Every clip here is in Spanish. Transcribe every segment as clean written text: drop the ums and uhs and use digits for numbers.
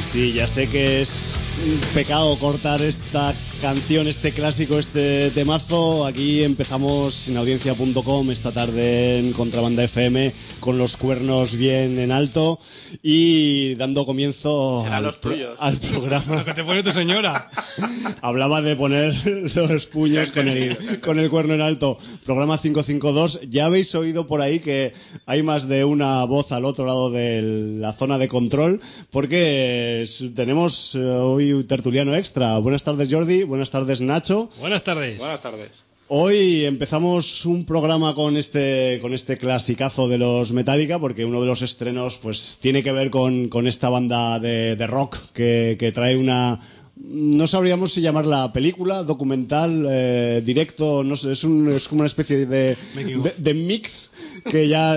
Sí, ya sé que es un pecado cortar esta canción, este clásico, este temazo. Aquí empezamos sinaudiencia.com esta tarde en Contrabanda FM con los cuernos bien en alto y dando comienzo al programa. Lo que te pone tu señora. Hablaba de poner los puños con el cuerno en alto. Programa 552. Ya habéis oído por ahí que hay más de una voz al otro lado de la zona de control, porque tenemos hoy tertuliano extra. Buenas tardes, Jordi. Buenas tardes, Nacho. Buenas tardes. Buenas tardes. Hoy empezamos un programa con este clasicazo de los Metallica, porque uno de los estrenos pues tiene que ver con esta banda de rock que trae una... No sabríamos si llamarla película, documental, directo, no sé, es como una especie de mix que ya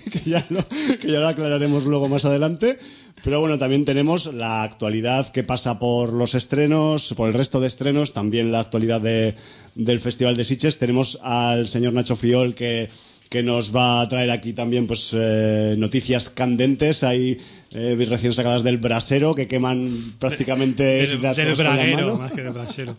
lo aclararemos luego más adelante. Pero bueno, también tenemos la actualidad que pasa por los estrenos, por el resto de estrenos, también la actualidad del Festival de Sitges. Tenemos al señor Nacho Fiol que nos va a traer aquí también pues noticias candentes. Hay recién sacadas del brasero que queman prácticamente del braguero, más que del brasero.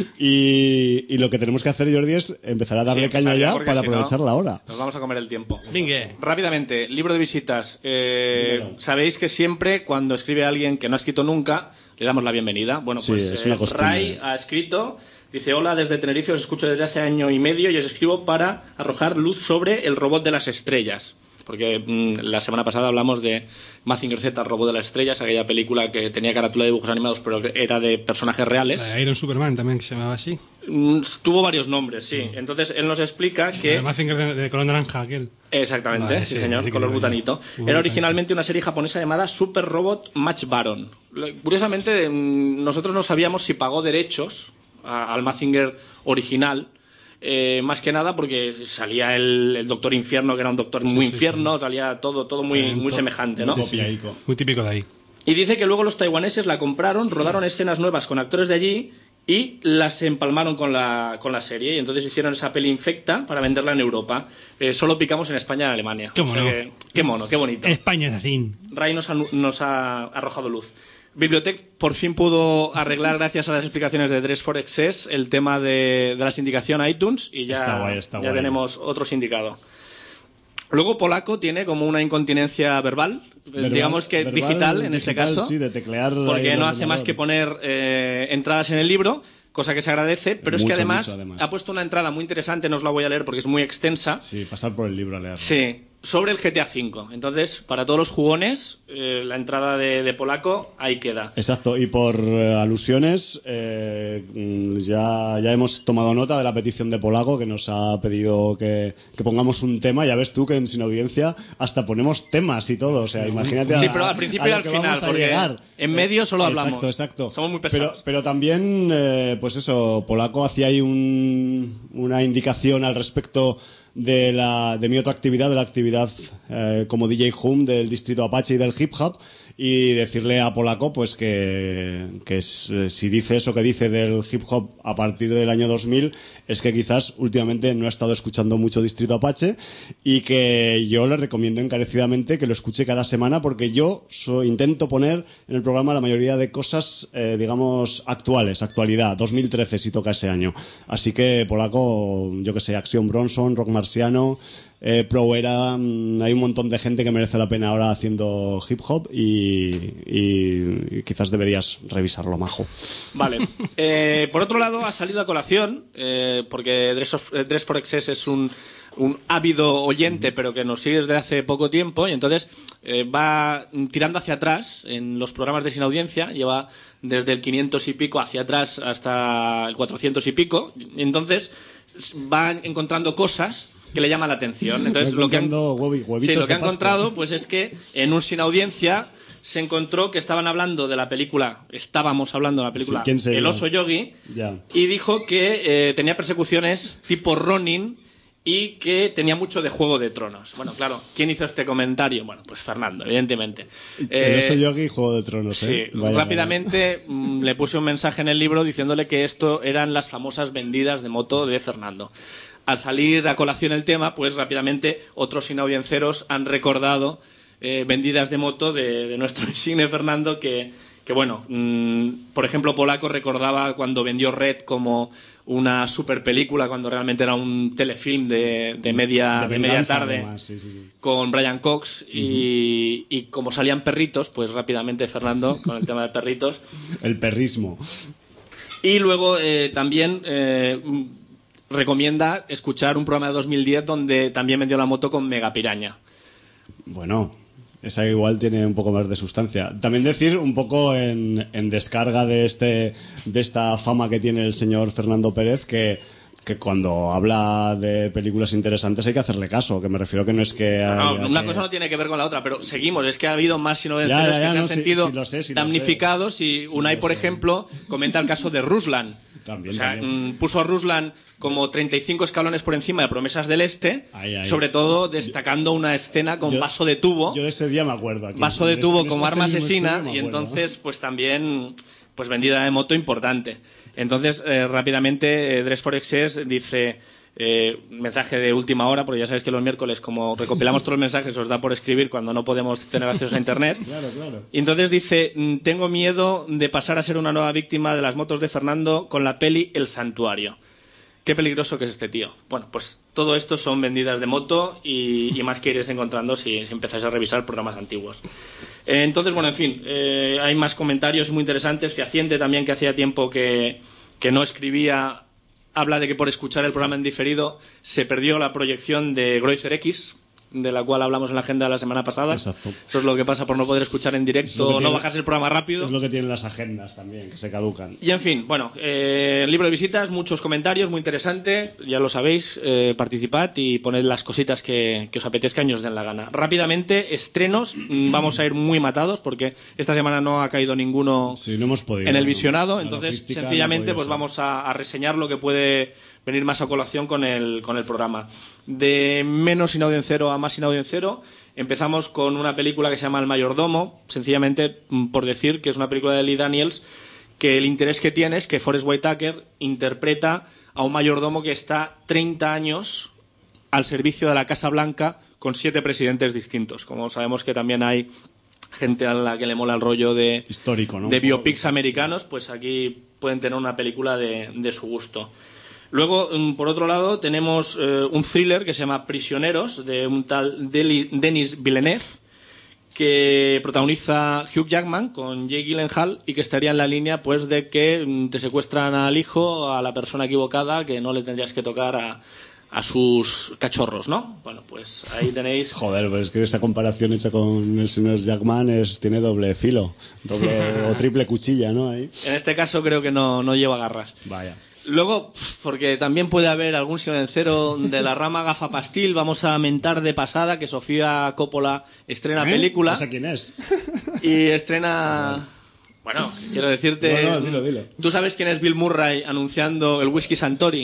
Y lo que tenemos que hacer, Jordi, es empezar a darle caña ya para aprovechar la hora. Nos vamos a comer el tiempo. Venga. Rápidamente, libro de visitas. Sabéis que siempre cuando escribe alguien que no ha escrito nunca, le damos la bienvenida. Bueno, sí, pues es una costumbre. Ray ha escrito... Dice, hola, desde Tenerife os escucho desde hace año y medio y os escribo para arrojar luz sobre el robot de las estrellas. Porque la semana pasada hablamos de Mazinger Z, el robot de las estrellas, aquella película que tenía carátula de dibujos animados, pero que era de personajes reales. Iron Superman también, que se llamaba así. Tuvo varios nombres, sí. Entonces él nos explica que... El Mazinger de color naranja, aquel. Exactamente, Vale, sí señor, color butanito. Era originalmente una serie japonesa llamada Super Robot Match Baron. Curiosamente, nosotros no sabíamos si pagó derechos al Mazinger original, más que nada porque salía el Doctor Infierno, que era un doctor muy infierno, salía todo muy semejante, ¿no? Muy típico de ahí. Y dice que luego los taiwaneses la compraron, rodaron escenas nuevas con actores de allí y las empalmaron con la serie, y entonces hicieron esa peli infecta para venderla en Europa. Solo picamos en España y en Alemania. Qué mono. Qué mono, qué bonito. España es así. Ray nos ha arrojado luz. Bibliotech por fin pudo arreglar, gracias a las explicaciones de Dress for Excess, el tema de la sindicación iTunes, y ya, está guay. Tenemos otro sindicado. Luego Polaco tiene como una incontinencia verbal, digamos que digital en este caso, sí, de teclear, porque no hace más que poner entradas en el libro, cosa que se agradece, pero es que además ha puesto una entrada muy interesante, no os la voy a leer porque es muy extensa. Sí, pasar por el libro a leerlo. Sí, sobre el GTA V. Entonces, para todos los jugones, la entrada de Polaco ahí queda. Exacto, y por alusiones, ya hemos tomado nota de la petición de Polaco, que nos ha pedido que pongamos un tema. Ya ves tú que en Sin Audiencia hasta ponemos temas y todo. O sea, imagínate. Sí, pero al principio y al final, porque llegar. En medio solo hablamos. Exacto. Somos muy pesados. Pero también, pues eso, Polaco hacía ahí una indicación al respecto de mi otra actividad, de la actividad como DJ Hum del Distrito Apache y del hip hop, y decirle a Polaco pues que si dice eso que dice del hip hop a partir del año 2000 es que quizás últimamente no ha estado escuchando mucho Distrito Apache, y que yo le recomiendo encarecidamente que lo escuche cada semana, porque yo intento poner en el programa la mayoría de cosas digamos actualidad, 2013 si toca ese año. Así que Polaco, yo que sé, Action Bronson, Rock Marciano, Pro Era, hay un montón de gente que merece la pena ahora haciendo hip hop, y quizás deberías revisarlo, majo. Vale. Por otro lado, ha salido a colación, porque Dress for Excess es un ávido oyente, pero que nos sigue desde hace poco tiempo, y entonces va tirando hacia atrás en los programas de Sin Audiencia, lleva desde el 500 y pico hacia atrás hasta el 400 y pico, y entonces va encontrando cosas que le llaman la atención. Entonces lo que ha encontrado pues es que en un Sin Audiencia se encontró que estábamos hablando de la película sí, El oso yogi, ya. Y dijo que tenía persecuciones tipo Ronin y que tenía mucho de Juego de Tronos. Bueno, claro, ¿quién hizo este comentario? Bueno, pues Fernando, evidentemente. El oso yogi y Juego de Tronos, Sí, rápidamente le puse un mensaje en el libro diciéndole que esto eran las famosas vendidas de moto de Fernando. Al salir a colación el tema, pues rápidamente otros sinaudiencianos han recordado vendidas de moto de nuestro insigne Fernando, que que bueno, por ejemplo, Polaco recordaba cuando vendió Red como una super película, cuando realmente era un telefilm de media tarde, además, sí. con Brian Cox, y como salían perritos, pues rápidamente Fernando, con el tema de perritos. El perrismo. Y luego también recomienda escuchar un programa de 2010 donde también vendió la moto con Mega Piraña. Bueno, esa igual tiene un poco más de sustancia. También decir un poco en descarga de esta fama que tiene el señor Fernando Pérez, que cuando habla de películas interesantes hay que hacerle caso, que me refiero que no es que... Una cosa no tiene que ver con la otra, pero seguimos, es que ha habido más sinovenceros que se han sentido damnificados, y Unai, por ejemplo, comenta el caso de Ruslan. También. Puso a Ruslan como 35 escalones por encima de Promesas del Este, sobre todo destacando una escena con vaso de tubo. Yo de ese día me acuerdo. Aquí, vaso de tubo como arma asesina, y entonces pues también pues vendida de moto importante. Entonces rápidamente Dress for Excess dice... mensaje de última hora, porque ya sabéis que los miércoles, como recopilamos todos los mensajes, os da por escribir cuando no podemos tener acceso a internet. Claro. Y entonces dice: tengo miedo de pasar a ser una nueva víctima de las motos de Fernando con la peli El Santuario. Qué peligroso que es este tío. Bueno, pues todo esto son vendidas de moto y más que iréis encontrando si empezáis a revisar programas antiguos. Entonces, bueno, en fin, hay más comentarios muy interesantes. Fiaciente también, que hacía tiempo que no escribía, habla de que por escuchar el programa en diferido se perdió la proyección de Groiser X, de la cual hablamos en la agenda la semana pasada. Exacto. Eso es lo que pasa por no poder escuchar en directo o no bajarse el programa rápido. Es lo que tienen las agendas también, que se caducan. Y en fin, bueno, libro de visitas, muchos comentarios, muy interesante. Ya lo sabéis, participad y poned las cositas que os apetezcan y os den la gana. Rápidamente, estrenos, vamos a ir muy matados porque esta semana no ha caído ninguno no hemos podido, en el visionado. Entonces, sencillamente, pues vamos a reseñar lo que puede venir más a colación con el programa. De menos sin audio en cero a más sin audio en cero, empezamos con una película que se llama El Mayordomo, sencillamente por decir que es una película de Lee Daniels, que el interés que tiene es que Forest Whitaker interpreta a un mayordomo que está 30 años al servicio de la Casa Blanca con 7 presidentes distintos. Como sabemos que también hay gente a la que le mola el rollo de histórico, ¿no? De biopics americanos, pues aquí pueden tener una película de su gusto. Luego, por otro lado, tenemos un thriller que se llama Prisioneros, de un tal Denis Villeneuve, que protagoniza Hugh Jackman con Jake Gyllenhaal y que estaría en la línea pues de que te secuestran al hijo, a la persona equivocada, que no le tendrías que tocar a sus cachorros, ¿no? Bueno, pues ahí tenéis... Joder, pues es que esa comparación hecha con el señor Jackman tiene doble filo, o triple cuchilla, ¿no? Ahí. En este caso creo que no lleva garras. Vaya. Luego, porque también puede haber algún silencero de la rama gafapastil, vamos a mentar de pasada que Sofía Coppola estrena película. No sé quién es. Y estrena... Bueno, quiero decirte... No, dilo. ¿Tú sabes quién es Bill Murray anunciando el whisky Santori?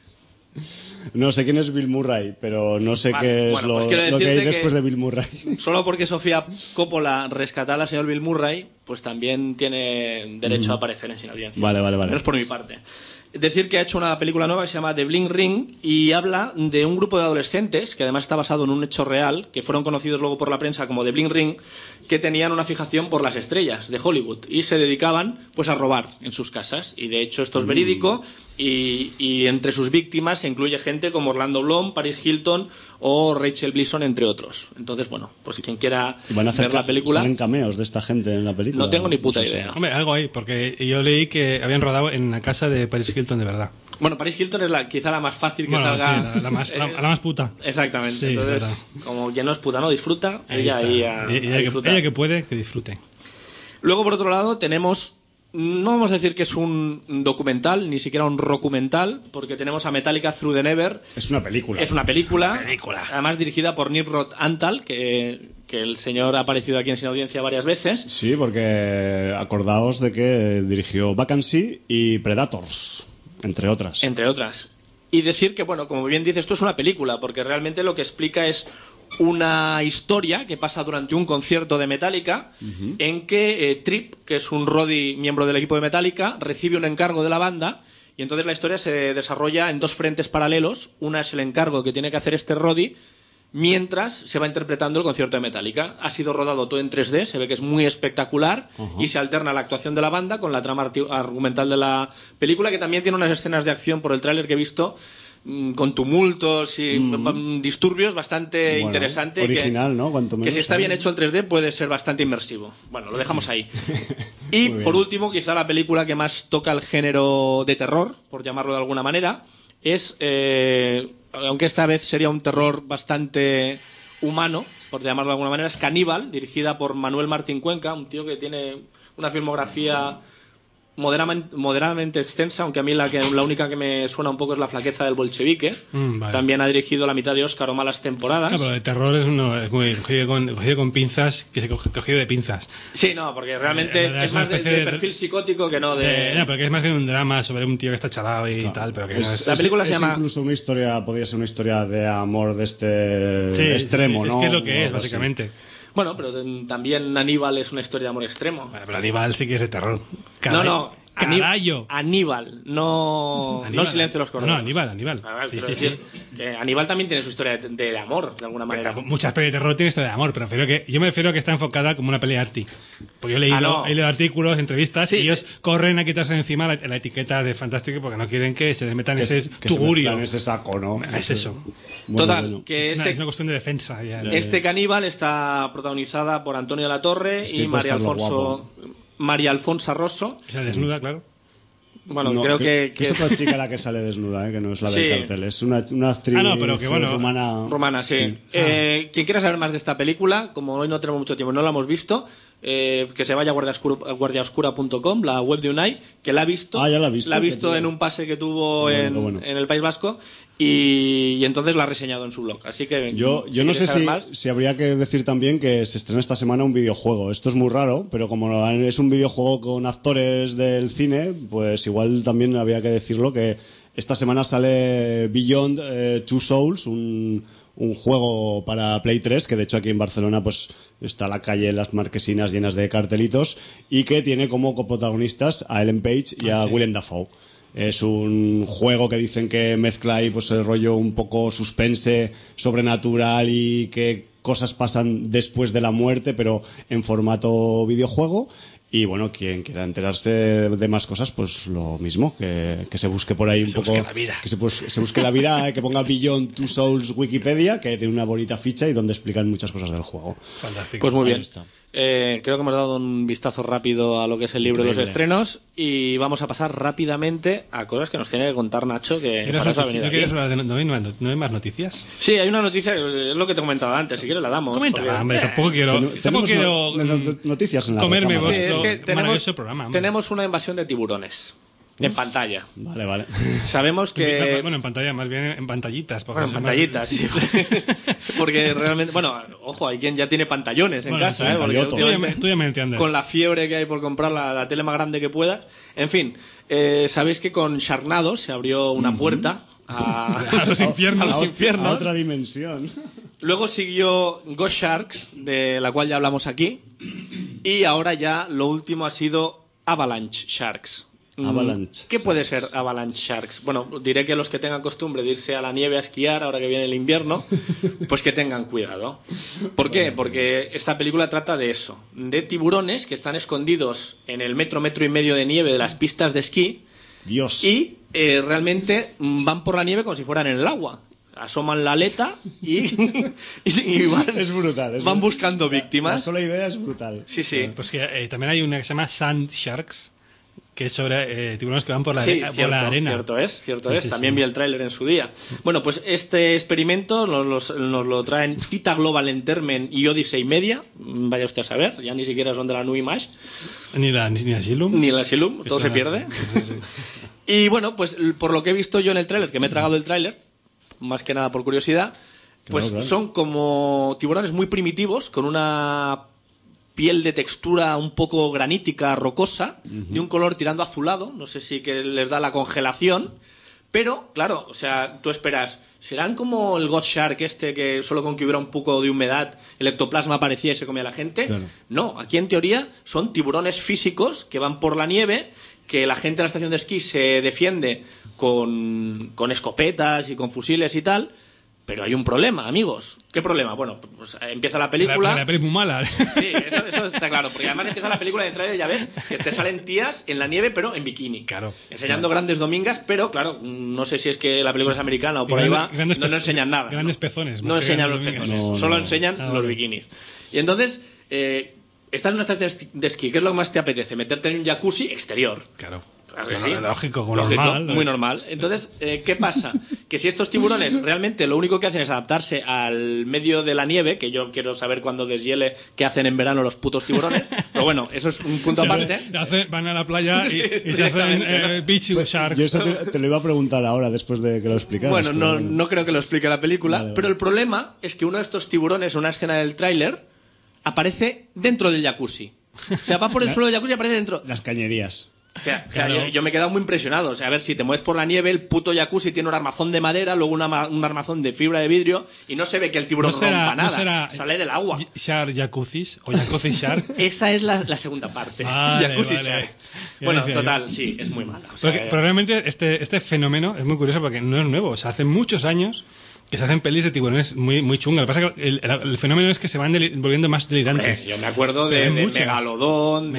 No sé quién es Bill Murray, pero no sé qué es lo que hay después de Bill Murray. Solo porque Sofía Coppola rescatara al señor Bill Murray, pues también tiene derecho a aparecer en Sin Audiencia. Vale. Menos por mi parte. Decir que ha hecho una película nueva que se llama The Bling Ring y habla de un grupo de adolescentes, que además está basado en un hecho real, que fueron conocidos luego por la prensa como The Bling Ring, que tenían una fijación por las estrellas de Hollywood y se dedicaban pues a robar en sus casas. Y de hecho esto es verídico y entre sus víctimas se incluye gente como Orlando Bloom, Paris Hilton o Rachel Gleason, entre otros. Entonces, bueno, pues si quien quiera ver la película... ¿Salen cameos de esta gente en la película? No tengo ni puta idea. Hombre, algo ahí, porque yo leí que habían rodado en la casa de Paris Hilton de verdad. Bueno, Paris Hilton es quizá la más fácil que salga... Sí, la más puta. Exactamente. Sí, entonces, como quien no es puta, no disfruta, ella que puede, que disfrute. Luego, por otro lado, tenemos... No vamos a decir que es un documental, ni siquiera un rockumental, porque tenemos a Metallica Through the Never. Es una película. Es una película. Además dirigida por Nimrod Antal, que el señor ha aparecido aquí en Sin Audiencia varias veces. Sí, porque acordaos de que dirigió Vacancy y Predators, entre otras. Entre otras. Y decir que, bueno, como bien dices, esto es una película, porque realmente lo que explica es una historia que pasa durante un concierto de Metallica en que Tripp, que es un roadie miembro del equipo de Metallica, recibe un encargo de la banda y entonces la historia se desarrolla en 2 frentes paralelos. Una es el encargo que tiene que hacer este roadie mientras se va interpretando el concierto de Metallica. Ha sido rodado todo en 3D, se ve que es muy espectacular y se alterna la actuación de la banda con la trama argumental de la película, que también tiene unas escenas de acción por el tráiler que he visto con tumultos y disturbios bastante interesante. Original, ¿no? Cuanto menos, que si está bien hecho el 3D puede ser bastante inmersivo. Bueno, lo dejamos ahí. Y por último, quizá la película que más toca el género de terror, por llamarlo de alguna manera, es... aunque esta vez sería un terror bastante humano, por llamarlo de alguna manera, es Caníbal, dirigida por Manuel Martín Cuenca, un tío que tiene una filmografía moderadamente extensa, aunque a mí la única que me suena un poco es La flaqueza del bolchevique. Vale. También ha dirigido La mitad de Óscar o Malas temporadas. No, pero de terror es muy cogido con pinzas, que se cogido de pinzas. Sí, no, porque realmente es más de perfil psicótico que no de... No, pero que es más que un drama sobre un tío que está chalado y tal, pero que no es... La película se llama... incluso una historia, podría ser una historia de amor de este extremo, ¿no? Es que es lo que es, básicamente. Bueno, pero también Aníbal es una historia de amor extremo. Bueno, pero Aníbal sí que es de terror. No, ¡Carayo! Aníbal, no El silencio de los corderos. No, Aníbal. A ver, Sí. decir que Aníbal también tiene su historia de amor, de alguna manera. Muchas pelis de terror tienen historia de amor, pero yo me refiero a que está enfocada como una peli arty. Porque yo he leído artículos, entrevistas, y ellos corren a quitarse encima la etiqueta de fantástico porque no quieren que se les metan ese tugurio. En ese saco, ¿no? Es eso. Total, que es una cuestión de defensa. Ya. Este Caníbal está protagonizada por Antonio de la Torre y María Alfonsa Rosso. Que se desnuda, claro. Bueno, creo que es otra chica la que sale desnuda, que no es la del cartel. Es una actriz pero que bueno, rumana, sí. Quien quiera saber más de esta película, como hoy no tenemos mucho tiempo, no la hemos visto, que se vaya a guardiaoscura.com, la web de Unai, que la ha visto. Ya la ha visto. La ha visto en un pase que tuvo en el País Vasco. Y entonces lo ha reseñado en su blog. Así que yo no sé si habría que decir también que se estrena esta semana un videojuego. Esto es muy raro, pero como es un videojuego con actores del cine, pues igual también habría que decirlo, que esta semana sale Beyond Two Souls, un juego para Play 3, que de hecho aquí en Barcelona pues está la calle, las marquesinas llenas de cartelitos, y que tiene como coprotagonistas a Ellen Page y a Willem Dafoe. Es un juego que dicen que mezcla ahí pues el rollo un poco suspense, sobrenatural y que cosas pasan después de la muerte, pero en formato videojuego. Y bueno, quien quiera enterarse de más cosas, pues lo mismo, que se busque por ahí un poco. Que se busque la vida, que ponga Beyond Two Souls Wikipedia, que tiene una bonita ficha y donde explican muchas cosas del juego. Fantástico. Pues muy bien. Creo que hemos dado un vistazo rápido a lo que es el libro de los estrenos y vamos a pasar rápidamente a cosas que nos tiene que contar Nacho, que para eso ha venido aquí. ¿Quieres hablar de no hay más noticias? Sí, hay una noticia, es lo que te comentaba antes, si quieres la damos. Coméntala, hombre, tampoco quiero noticias en la comerme recámara. vuestro maravilloso programa. Tenemos una invasión de tiburones. En pantalla. Vale. Sabemos que... Bueno, en pantalla, más bien en pantallitas. Bueno, en pantallitas, sí. Porque realmente... Bueno, ojo, hay quien ya tiene pantallones en casa, Tú ya me entiendes. Con la fiebre que hay por comprar la tele más grande que puedas. En fin, sabéis que con Sharknado se abrió una puerta a los infiernos. A otra dimensión. Luego siguió Ghost Sharks, de la cual ya hablamos aquí. Y ahora ya lo último ha sido Avalanche Sharks. Avalanche. ¿Qué puede ser Avalanche Sharks? Bueno, diré que los que tengan costumbre de irse a la nieve a esquiar ahora que viene el invierno, pues que tengan cuidado. ¿Por qué? Porque esta película trata de eso, de tiburones que están escondidos en el metro y medio de nieve de las pistas de esquí. Dios. Y realmente van por la nieve como si fueran en el agua. Asoman la aleta y van, es brutal. Van buscando víctimas. La sola idea es brutal. Sí. Pues que también hay una que se llama Sand Sharks, que es sobre tiburones que van por la arena. Cierto es. También vi el tráiler en su día. Bueno, pues este experimento nos lo traen Tita Global Entertainment y Odyssey Media. Vaya usted a saber, ya ni siquiera son de la New Image. Ni la Asylum. Ni la Asylum, todo se pierde. Sí. Y bueno, pues por lo que he visto yo en el tráiler, que me he tragado el tráiler, más que nada por curiosidad, pues claro. Son como tiburones muy primitivos, con una piel de textura un poco granítica, rocosa, de un color tirando azulado, no sé si que les da la congelación, pero claro, o sea, tú esperas, ¿serán como el Ghost Shark que solo con que hubiera un poco de humedad el ectoplasma aparecía y se comía a la gente? Claro. No, aquí en teoría son tiburones físicos que van por la nieve, que la gente de la estación de esquí se defiende con escopetas y con fusiles y tal, Pero hay un problema, amigos. ¿Qué problema? Bueno, pues empieza la película... La peli es muy mala. Sí, eso está claro. Porque además empieza la película de trailer, ya ves, que te salen tías en la nieve, pero en bikini. Claro. Enseñando grandes domingas, pero claro, no sé si es que la película es americana o por ahí va, no enseñan nada. Grandes pezones. No enseñan los pezones, solo enseñan los bikinis. Y entonces, estás en una estación de esquí. ¿Qué es lo que más te apetece? Meterte en un jacuzzi exterior. Claro. Claro que sí. Lógico, normal. Muy normal. Entonces, ¿qué pasa? Que si estos tiburones realmente lo único que hacen es adaptarse al medio de la nieve, que yo quiero saber cuando deshiele qué hacen en verano los putos tiburones, pero bueno, eso es un punto aparte. Van a la playa y se hacen beach sharks. Yo eso te lo iba a preguntar ahora, después de que lo explicaras. Bueno, no creo que lo explique la película, vale. Pero el problema es que uno de estos tiburones, una escena del tráiler, aparece dentro del jacuzzi. O sea, va por el suelo del jacuzzi y aparece dentro. Las cañerías. O sea, yo me he quedado muy impresionado. O sea, a ver, si te mueves por la nieve, el puto jacuzzi tiene un armazón de madera, luego un armazón de fibra de vidrio, y no se ve que el tiburón rompa nada. Sale del agua. Shark jacuzzis o jacuzzi shark. Esa es la segunda parte. Jacuzzi shark. Bueno, total, sí, es muy mala. O sea, pero realmente este fenómeno es muy curioso porque no es nuevo. O sea, hace muchos años que se hacen pelis de tiburones muy chungas. Lo que pasa es que el fenómeno es que se van volviendo más delirantes. Hombre, yo me acuerdo de Megalodón,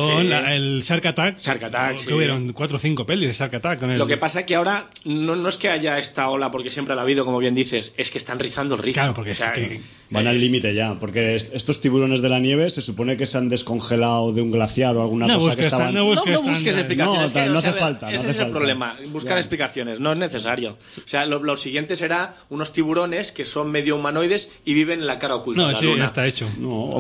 el Shark Attack. Que hubieron 4 o 5 pelis de Shark Attack. Lo que pasa es que ahora no es que haya esta ola, porque siempre la ha habido, como bien dices, es que están rizando el rizo. Claro, porque van al límite ya. Porque estos tiburones de la nieve se supone que se han descongelado de un glaciar o alguna cosa que estaban... No busques explicaciones. No hace falta. Ese es el problema. Buscar explicaciones. No es necesario. O sea, lo siguiente será unos tiburones que son medio humanoides y viven en la cara oculta. No, sí, ya está hecho. No,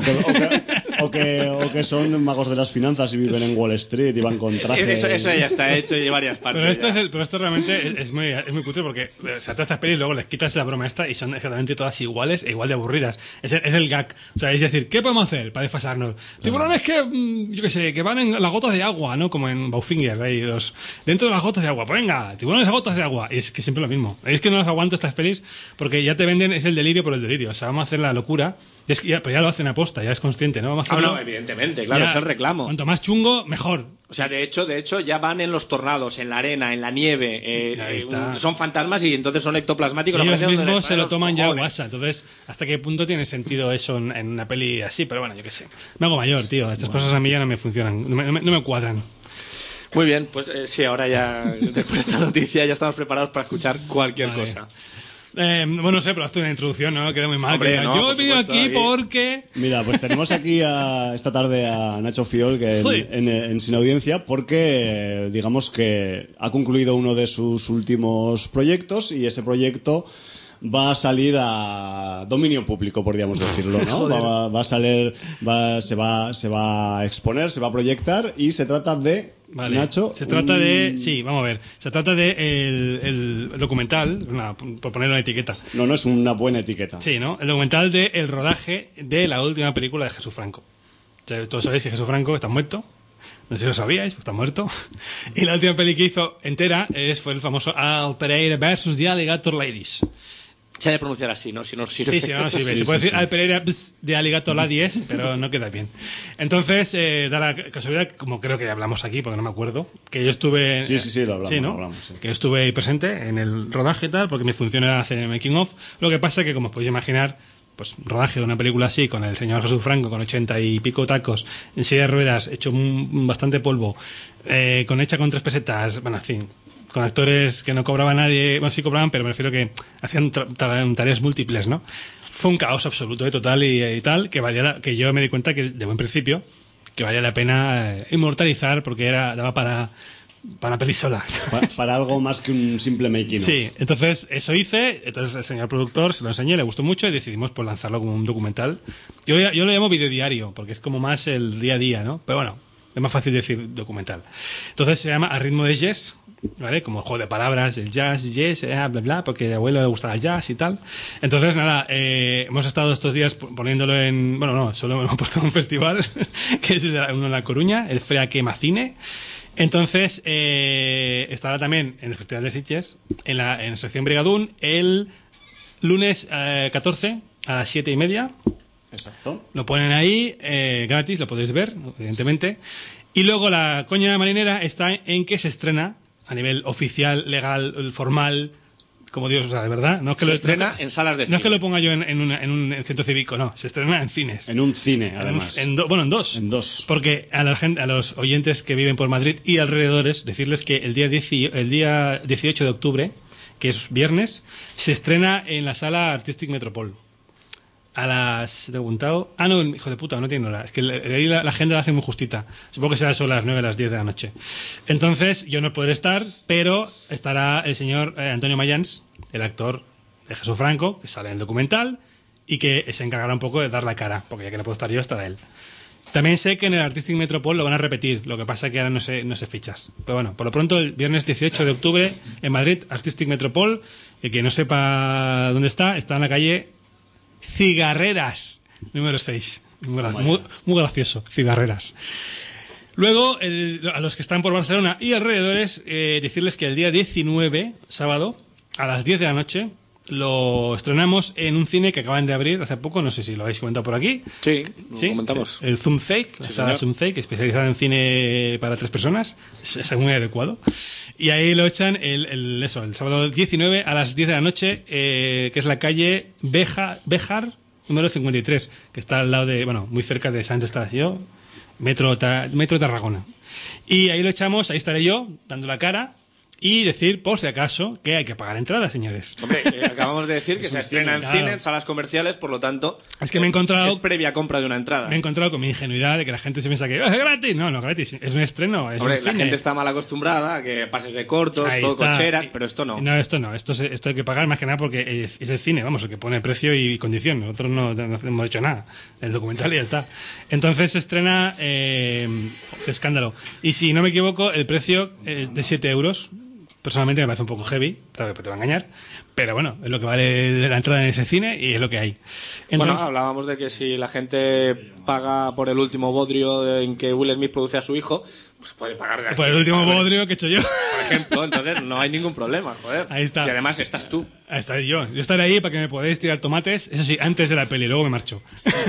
o que son magos de las finanzas y viven en Wall Street y van con trajes. Eso ya está hecho y de varias partes. Pero esto realmente es muy cutre porque o sea, todas estas pelis luego les quitas la broma esta y son exactamente todas iguales e igual de aburridas. Es el gag. O sea, es decir, ¿qué podemos hacer para desfasarnos? Tiburones que, yo qué sé, que van en las gotas de agua, ¿no? Como en Bowfinger, dentro de las gotas de agua. Pues venga, tiburones a gotas de agua. Y es que siempre lo mismo. Es que no las aguanto estas pelis porque ya te venden, es el delirio por el delirio. O sea, vamos a hacer la locura. Pero ya lo hacen aposta, ya es consciente, ¿no? Vamos a hacerlo. No, evidentemente, claro, es el reclamo. Cuanto más chungo, mejor. O sea, de hecho, ya van en los tornados, en la arena, en la nieve. Son fantasmas y entonces son ectoplasmáticos. Ellos mismos se lo toman ya guasa. Entonces, ¿hasta qué punto tiene sentido eso en una peli así? Pero bueno, yo qué sé. Me hago mayor, tío. Estas cosas a mí ya no me funcionan, no me cuadran. Muy bien, pues sí, ahora ya, después de esta noticia, ya estamos preparados para escuchar cualquier cosa. Bueno, no sé, pero hazte una introducción, ¿no? Queda muy mal. Hombre, yo he venido aquí porque... Mira, pues tenemos aquí esta tarde a Nacho Fiol, que en Sin Audiencia, porque digamos que ha concluido uno de sus últimos proyectos y ese proyecto va a salir a dominio público, podríamos decirlo, ¿no? Va a salir, se va a exponer, se va a proyectar y se trata de... Vale. Nacho, se trata de... Sí, vamos a ver. Se trata de el documental, por poner una etiqueta. No es una buena etiqueta. Sí, ¿no? El documental del rodaje de la última película de Jesús Franco. O sea, todos sabéis que Jesús Franco está muerto. No sé si lo sabíais, pues está muerto. Y la última peli que hizo entera fue el famoso Al Pereira versus The Alligator Ladies. Se ha de pronunciar así, ¿no? Si no sirve. Sí, no sirve. Se puede decir Al Pereira de Alligator Ladies, pero no queda bien. Entonces, da la casualidad, como creo que hablamos aquí, porque no me acuerdo, que yo estuve... Sí, lo hablamos. Sí, ¿no? Lo hablamos, sí. Que yo estuve ahí presente en el rodaje y tal, porque mi función era hacer el making of. Lo que pasa es que, como os podéis imaginar, pues rodaje de una película así, con el señor Jesús Franco, con 80 y pico tacos, en silla de ruedas, hecho bastante polvo, hecha con 3 pesetas, bueno, en fin... con actores que no cobraba nadie, bueno, sí cobraban, pero me refiero que hacían tareas múltiples, ¿no? Fue un caos absoluto, total y tal, que yo me di cuenta que de buen principio que valía la pena inmortalizar porque daba para una peli sola. Para algo más que un simple making of. Sí, entonces eso hice, entonces el señor productor se lo enseñé, le gustó mucho y decidimos pues lanzarlo como un documental. Yo lo llamo videodiario porque es como más el día a día, ¿no? Pero bueno, es más fácil decir documental. Entonces se llama A ritmo de jazz, ¿vale? Como juego de palabras, el jazz, yes, bla, bla, porque a mi abuelo le gustaba el jazz y tal. Entonces, nada, hemos estado estos días poniéndolo en... Bueno, no, solo hemos puesto en un festival, que es uno en La Coruña, el Freaque Macine. Entonces, estará también en el Festival de Sitges, en la sección Brigadún, el lunes 14 a las 7:30. Exacto. Lo ponen ahí, gratis, lo podéis ver, evidentemente. Y luego la coña marinera está en que se estrena a nivel oficial, legal, formal, como Dios, o sea, de verdad. No es que se estrena en salas de cine. No es que lo ponga yo en un centro cívico, no. Se estrena en cines. En un cine, además. En dos. En dos. Porque a los oyentes que viven por Madrid y alrededores, decirles que el día 18 de octubre, que es viernes, se estrena en la sala Artistic Metropol. A las... ¿Te he preguntado? Ah, no, hijo de puta, no tiene hora. Es que ahí la agenda la hace muy justita. Supongo que será sobre las 9 a las 10 de la noche. Entonces, yo no podré estar, pero estará el señor Antonio Mayans, el actor de Jesús Franco, que sale en el documental y que se encargará un poco de dar la cara, porque ya que no puedo estar yo, estará él. También sé que en el Artistic Metropol lo van a repetir, lo que pasa que ahora no sé fichas. Pero bueno, por lo pronto, el viernes 18 de octubre en Madrid, Artistic Metropol, y que no sepa dónde está en la calle Cigarreras, número 6. Muy gracioso, Cigarreras. Luego, a los que están por Barcelona y alrededores, decirles que el día 19, sábado, a las 10 de la noche, lo estrenamos en un cine que acaban de abrir hace poco, no sé si lo habéis comentado por aquí. Sí, lo comentamos. El Zoomfake, la sala Zoomfake, especializada en cine para 3 personas, es muy adecuado. Y ahí lo echan el sábado 19 a las 10 de la noche, que es la calle Béjar, número 53, que está al lado de, muy cerca de Sánchez Estación, Metro Tarragona. Y ahí lo echamos, ahí estaré yo, dando la cara. Y decir, por si acaso, que hay que pagar entradas, señores. Hombre, acabamos de decir que se estrena en cine, en salas comerciales, por lo tanto, es que me he encontrado, es previa compra de una entrada. Me he encontrado con mi ingenuidad de que la gente se piensa que es gratis. No, no es gratis, es un estreno, es Hombre, un cine. La gente está mal acostumbrada a que pases de cortos, ahí todo está, cocheras, pero esto no. No, esto no, esto hay que pagar más que nada porque es el cine, el que pone precio y condición. Nosotros no hemos hecho nada, el documental y ya está. Entonces se estrena Escándalo. Y si no me equivoco, el precio es de 7 euros. Personalmente me parece un poco heavy, te va a engañar, pero bueno, es lo que vale la entrada en ese cine y es lo que hay. Entonces, hablábamos de que si la gente paga por el último bodrio en que Will Smith produce a su hijo, pues puede pagar de aquí. Por el último bodrio que he hecho yo. Por ejemplo, entonces no hay ningún problema, joder. Ahí está. Y además estás tú. Ahí está yo. Yo estaré ahí para que me podáis tirar tomates, eso sí, antes de la peli, luego me marcho.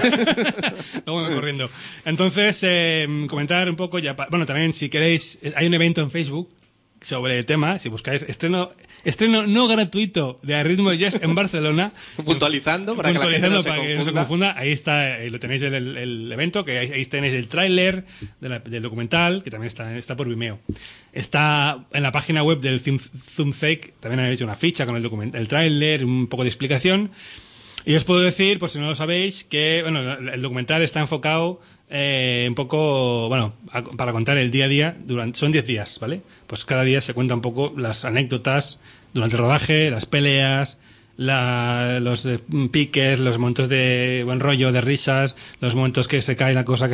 Luego me voy corriendo. Entonces, comentar un poco ya. También si queréis, hay un evento en Facebook sobre el tema, si buscáis estreno no gratuito de Ritmo Jazz en Barcelona, puntualizando para que la gente no se confunda, ahí está, lo tenéis el evento, que ahí tenéis el tráiler del documental, que también está por Vimeo. Está en la página web del Zoomfake, también han hecho una ficha con el tráiler, un poco de explicación. Y os puedo decir, por si no lo sabéis, que el documental está enfocado un poco, para contar el día a día, son 10 días, ¿vale? Pues cada día se cuenta un poco las anécdotas durante el rodaje, las peleas, los piques, los momentos de buen rollo, de risas, los momentos que se cae la cosa,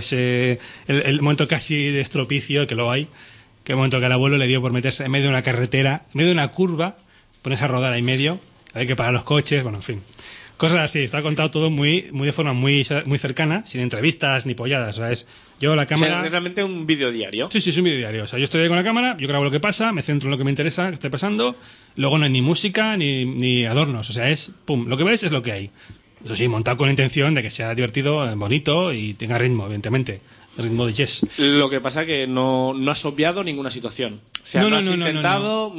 el momento casi de estropicio, que lo hay, que el momento que al abuelo le dio por meterse en medio de una carretera, en medio de una curva, ponerse a rodar ahí medio, hay que parar los coches, en fin. Cosas así, está contado todo muy de forma muy cercana, sin entrevistas ni polladas. O sea, yo la cámara... O sea, es realmente un vídeo diario. Sí, es un vídeo diario. O sea, yo estoy ahí con la cámara, yo grabo lo que pasa, me centro en lo que me interesa, que esté pasando. Luego no hay ni música ni adornos. O sea, lo que ves es lo que hay. Eso sí, montado con la intención de que sea divertido, bonito y tenga ritmo, evidentemente. Ritmo de jazz. Lo que pasa que no has obviado ninguna situación. O sea, no has intentado...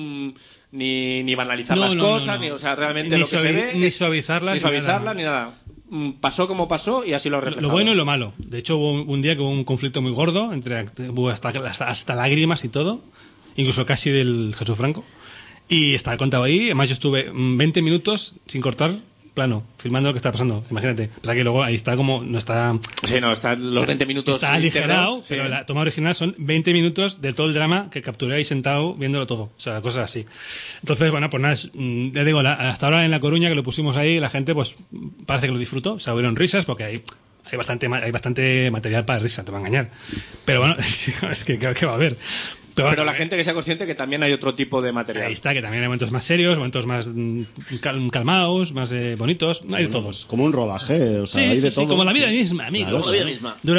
Ni banalizar las cosas, ni, o sea, realmente lo que se ve... Ni suavizarlas. Ni suavizarlas, ni nada. Pasó como pasó y así lo reflejamos. Lo bueno y lo malo. De hecho, hubo un día que hubo un conflicto muy gordo, hubo hasta lágrimas y todo, incluso casi del Jesús Franco. Y está contado ahí. Además, yo estuve 20 minutos sin cortar plano, filmando lo que está pasando, imagínate. O sea que luego ahí está como, no está... Sí, no, está los 20 minutos... Está aligerado, sí. Pero la toma original son 20 minutos de todo el drama que capturé ahí sentado viéndolo todo. O sea, cosas así. Entonces, pues nada, ya digo, hasta ahora en La Coruña que lo pusimos ahí, la gente pues parece que lo disfrutó. O sea, hubieron risas porque hay bastante material para risa, te va a engañar. Pero bueno, es que ¿qué va a haber? Pero la gente que sea consciente que también hay otro tipo de material. Ahí está, que también hay momentos más serios, momentos más calmados, más bonitos, hay de todos. Como un rodaje, o sea, hay de todo. Como la vida misma, amigo. Claro, la vida misma. Dura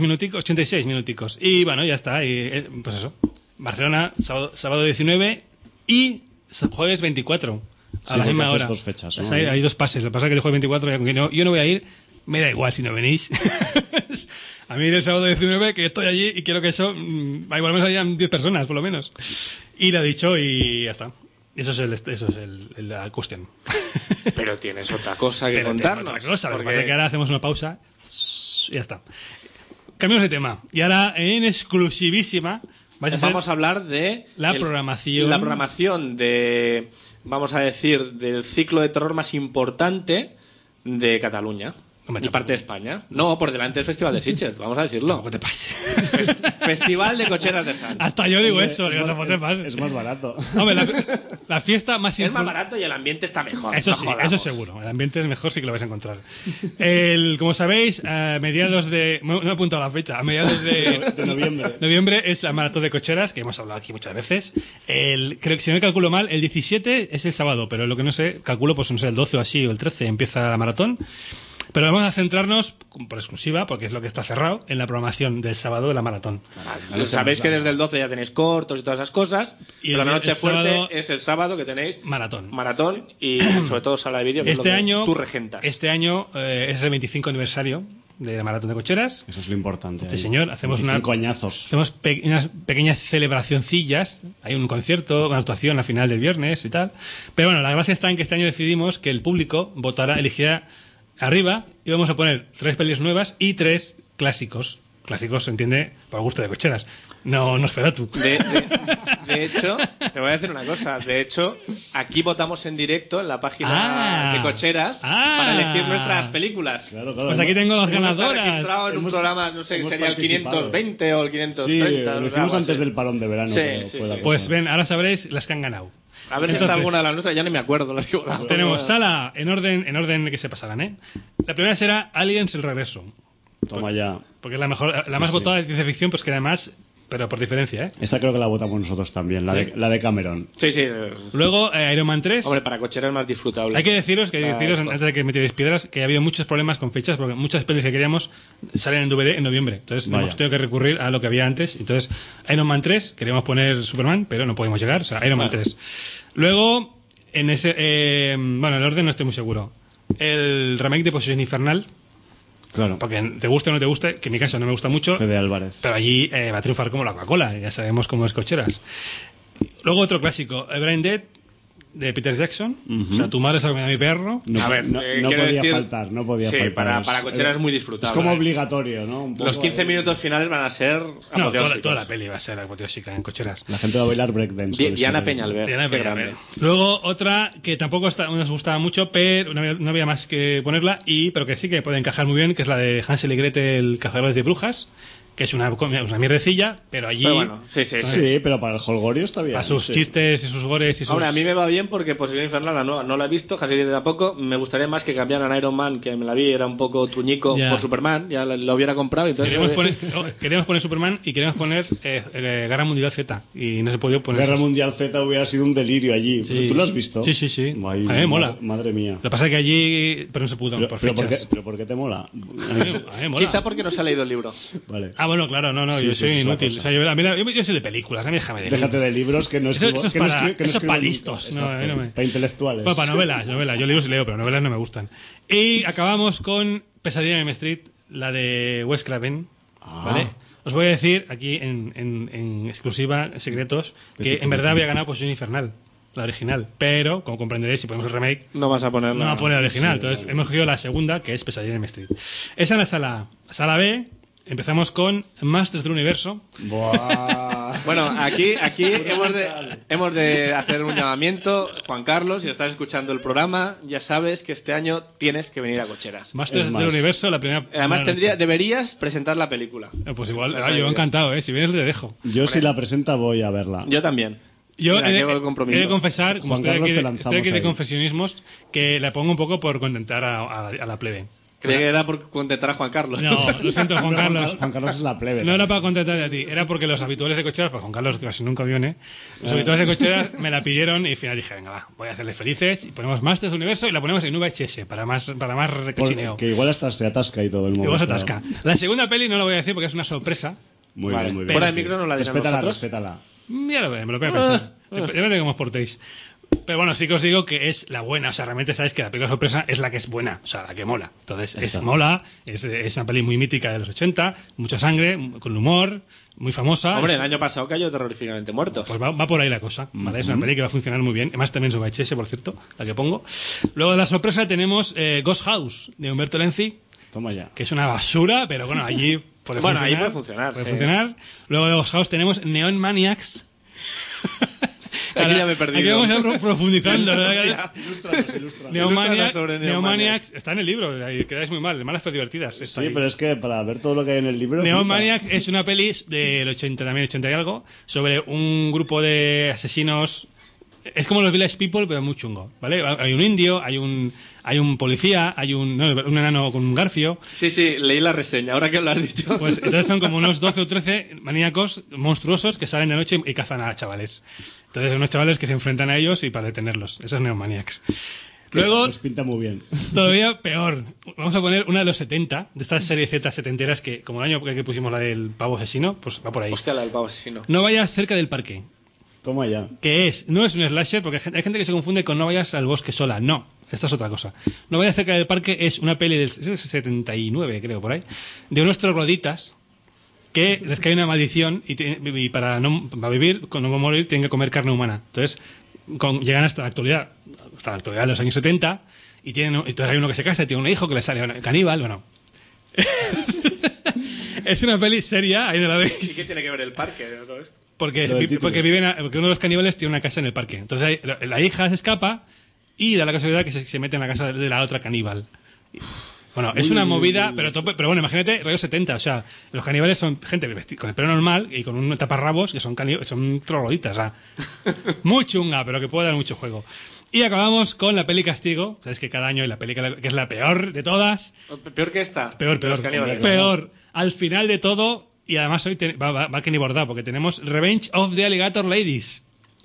86 minuticos. Y bueno, ya está. Y, pues eso. Barcelona, sábado 19 y jueves 24. A la misma hora. Dos fechas, ¿no? Hay 2 pases. Lo que pasa es que el jueves 24, yo no voy a ir. Me da igual si no venís. A mí del sábado 19 que estoy allí y quiero que eso... Igual me salían 10 personas, por lo menos. Y lo he dicho y ya está. Eso es la cuestión. Pero tienes otra cosa que contarnos. Otra cosa, porque... lo que pasa es que ahora hacemos una pausa y ya está. Cambiamos de tema. Y ahora, en exclusivísima, vamos a hablar de la programación. La programación de, vamos a decir, del ciclo de terror más importante de Cataluña. Y parte de España. No, por delante del Festival de Sitges, vamos a decirlo. Tampoco te pases. Festival de Cocheras de Sants. Hasta yo digo eso, que tampoco te pases. Es más barato. Hombre, la fiesta más importante. Es más barato y el ambiente está mejor. Eso sí, eso seguro. El ambiente es mejor, sí que lo vais a encontrar. Como sabéis, a mediados de. No he apuntado la fecha. A mediados de noviembre. Noviembre es la maratón de Cocheras, que hemos hablado aquí muchas veces. Creo que si no me calculo mal, el 17 es el sábado, pero lo que no sé, calculo, pues no sé, el 12 o así, o el 13 empieza la maratón. Pero vamos a centrarnos, por exclusiva, porque es lo que está cerrado, en la programación del sábado de la maratón. Sabéis que desde el 12 ya tenéis cortos y todas esas cosas, pero la noche fuerte es el sábado que tenéis maratón y sobre todo sala de vídeo, que este es lo año, que tú regentas. Este año es el 25 aniversario de la maratón de Cocheras. Eso es lo importante. Sí, señor. Hacemos unas pequeñas celebracioncillas. Hay un concierto, una actuación al final del viernes y tal. Pero bueno, la gracia está en que este año decidimos que el público elegirá arriba, y vamos a poner 3 pelis nuevas y 3 clásicos. Clásicos se entiende por gusto de Cocheras. No Nosferatu. De hecho, te voy a decir una cosa. De hecho, aquí votamos en directo en la página de Cocheras para elegir nuestras películas. Claro, pues aquí tengo las ganadoras. Registrado en un programa, no sé, sería el 520 o el 530. Sí, lo hicimos antes del parón de verano. Sí. Pues ven, ahora sabréis las que han ganado. A ver si está alguna de las nuestras, ya no me acuerdo las que tenemos sala en orden de que se pasarán, ¿eh? La primera será Aliens el regreso. Toma ya. Porque es la mejor, la más votada de ciencia ficción, pues que además, pero por diferencia, ¿eh? Esa creo que la votamos nosotros también, la de Cameron. Sí. Luego Iron Man 3. Hombre, para Cocheras es más disfrutable. Hay que deciros, antes de que me tiréis piedras, que ha habido muchos problemas con fechas, porque muchas pelis que queríamos salen en DVD en noviembre. Entonces hemos tenido que recurrir a lo que había antes. Entonces, Iron Man 3, queríamos poner Superman, pero no podíamos llegar. O sea, Iron Man 3. Luego, en ese. El orden no estoy muy seguro. El remake de Posesión Infernal. Claro. Porque te guste o no te guste, que en mi caso no me gusta mucho. Fede Álvarez. Pero allí va a triunfar como la Coca-Cola, ya sabemos cómo es Cocheras. Luego otro clásico, Brain Dead, de Peter Jackson. O sea, tu madre se ha comido a mi perro. No podía faltar. Para Cocheras es muy disfrutable. Es como obligatorio, ¿no? Los 15 minutos finales van a ser apoteósicos. Toda la peli va a ser apoteósica en Cocheras. La gente va a bailar breakdance. Diana Peñalver. Luego otra que tampoco nos gustaba mucho, pero no había más que ponerla, pero que sí que puede encajar muy bien, que es la de Hansel y Gretel, Cazadores de Brujas, que es una mierdecilla, pero allí... Pero bueno, sí, pero para el holgorio está bien. Para sus chistes y sus gores y sus... Ahora, a mí me va bien porque Posesión Infernal no la he visto, Hansel y Gretel tampoco. Me gustaría más que cambiaran a Iron Man, que me la vi, era un poco truñico, por Superman, ya lo hubiera comprado. Entonces queríamos poner Superman y queríamos poner Guerra Mundial Z, y no se podía poner... Guerra Mundial Z hubiera sido un delirio allí. Sí. ¿Tú lo has visto? Sí. Ay, a mí me mola. Madre mía. Lo que pasa es que allí... Pero no se pudo, por fechas. ¿Pero por qué te mola? A mí me mola. Quizá porque no se ha leído el libro. Vale. Bueno, claro, no. Yo soy inútil. O sea, yo soy de películas, a mí déjame de Déjate de libros que no escribo. Eso es para listos. Para intelectuales. Para novelas. Yo libros leo, pero novelas no me gustan. Y acabamos con Pesadilla en M Street, la de Wes Craven. ¿Vale? Os voy a decir aquí en exclusiva, secretos, que en verdad había ganado Posesión Infernal, la original. Pero, como comprenderéis, si ponemos el remake, no vas a poner no va a poner la original. Entonces, hemos cogido la segunda, que es Pesadilla en M Street. Esa es la sala A. Sala B. Empezamos con Masters del Universo. Buah. Bueno, aquí hemos de hacer un llamamiento. Juan Carlos, si estás escuchando el programa, ya sabes que este año tienes que venir a Cocheras. Masters del Universo, la primera. Además, deberías presentar la película. Pues igual, yo encantado, si vienes te dejo. Yo, si la presenta, voy a verla. Yo también. Yo he de confesar, como estoy aquí de confesionismos, que la pongo un poco por contentar a la plebe. Creía que era por contentar a Juan Carlos. No, lo siento, Juan Carlos. Juan Carlos es la plebe. No era para contentarte a ti, era porque los habituales de Cocheras, pues Juan Carlos casi nunca viene, los habituales de Cocheras me la pidieron y al final dije, venga, va, voy a hacerles felices y ponemos Masters del Universo y la ponemos en VHS para más recochineo. Que igual hasta se atasca y todo el mundo. Igual se atasca. La segunda peli no la voy a decir porque es una sorpresa. Muy bien. Fuera de micro no la dirán Respétala. Ya lo veré, me lo voy a pensar. Depende de cómo os portéis. Pero bueno, sí que os digo que es la buena. O sea, realmente sabéis que la película sorpresa es la que es buena. O sea, la que mola. Entonces, mola. Es una peli muy mítica de los 80. Mucha sangre, con humor. muy famosa. Hombre, el año pasado cayó Terroríficamente Muertos. Pues va por ahí la cosa, ¿vale? Es una peli que va a funcionar muy bien. Además, también es VHS, por cierto, la que pongo. Luego de la sorpresa tenemos Ghost House, de Umberto Lenzi. Toma ya. Que es una basura, pero bueno, allí puede funcionar. Ahí puede funcionar. Puede funcionar. Luego de Ghost House tenemos Neon Maniacs. Aquí ya me he perdido. Aquí vamos profundizando. Ilústranos. Neomaniacs está en el libro, ahí quedáis muy mal, malas pero divertidas. Sí, pero es que para ver todo lo que hay en el libro... Neomaniacs es una peli del 80 y algo, sobre un grupo de asesinos. Es como los Village People, pero muy chungo, ¿vale? Hay un indio, hay un policía, hay un enano con un garfio. Sí, leí la reseña, ahora que lo has dicho. Pues entonces son como unos 12 o 13 maníacos monstruosos que salen de noche y cazan a chavales. Entonces hay unos chavales que se enfrentan a ellos y para detenerlos. Esos Neomaniacs. Luego, pues pinta muy bien. Todavía peor. Vamos a poner una de los 70, de estas series Z setenteras que, como el año que pusimos la del pavo asesino, pues va por ahí. Hostia, la del pavo asesino. No vayas cerca del parque. Toma ya. Que no es un slasher, porque hay gente que se confunde con No vayas al bosque sola. No, esta es otra cosa. No vayas cerca del parque es una peli del 79, creo, por ahí, de unos trogloditas que les cae una maldición y para vivir, no morir, tienen que comer carne humana. Entonces, llegan hasta la actualidad de los años 70, y entonces hay uno que se casa y tiene un hijo que le sale caníbal. Bueno, es una peli seria, ahí no la veis. ¿Y qué tiene que ver el parque de todo esto? Porque uno de los caníbales tiene una casa en el parque. Entonces la hija se escapa y da la casualidad que se mete en la casa de la otra caníbal. Bueno, es una movida, pero bueno, imagínate, rollo 70. O sea, los caníbales son gente con el pelo normal y con un taparrabos que son trogloditas. O sea, muy chunga, pero que puede dar mucho juego. Y acabamos con la peli Castigo. Sabes que cada año hay la peli que es la peor de todas. ¿Peor que esta? Peor. Al final de todo, y además hoy va que ni bordado, porque tenemos Revenge of the Alligator Ladies.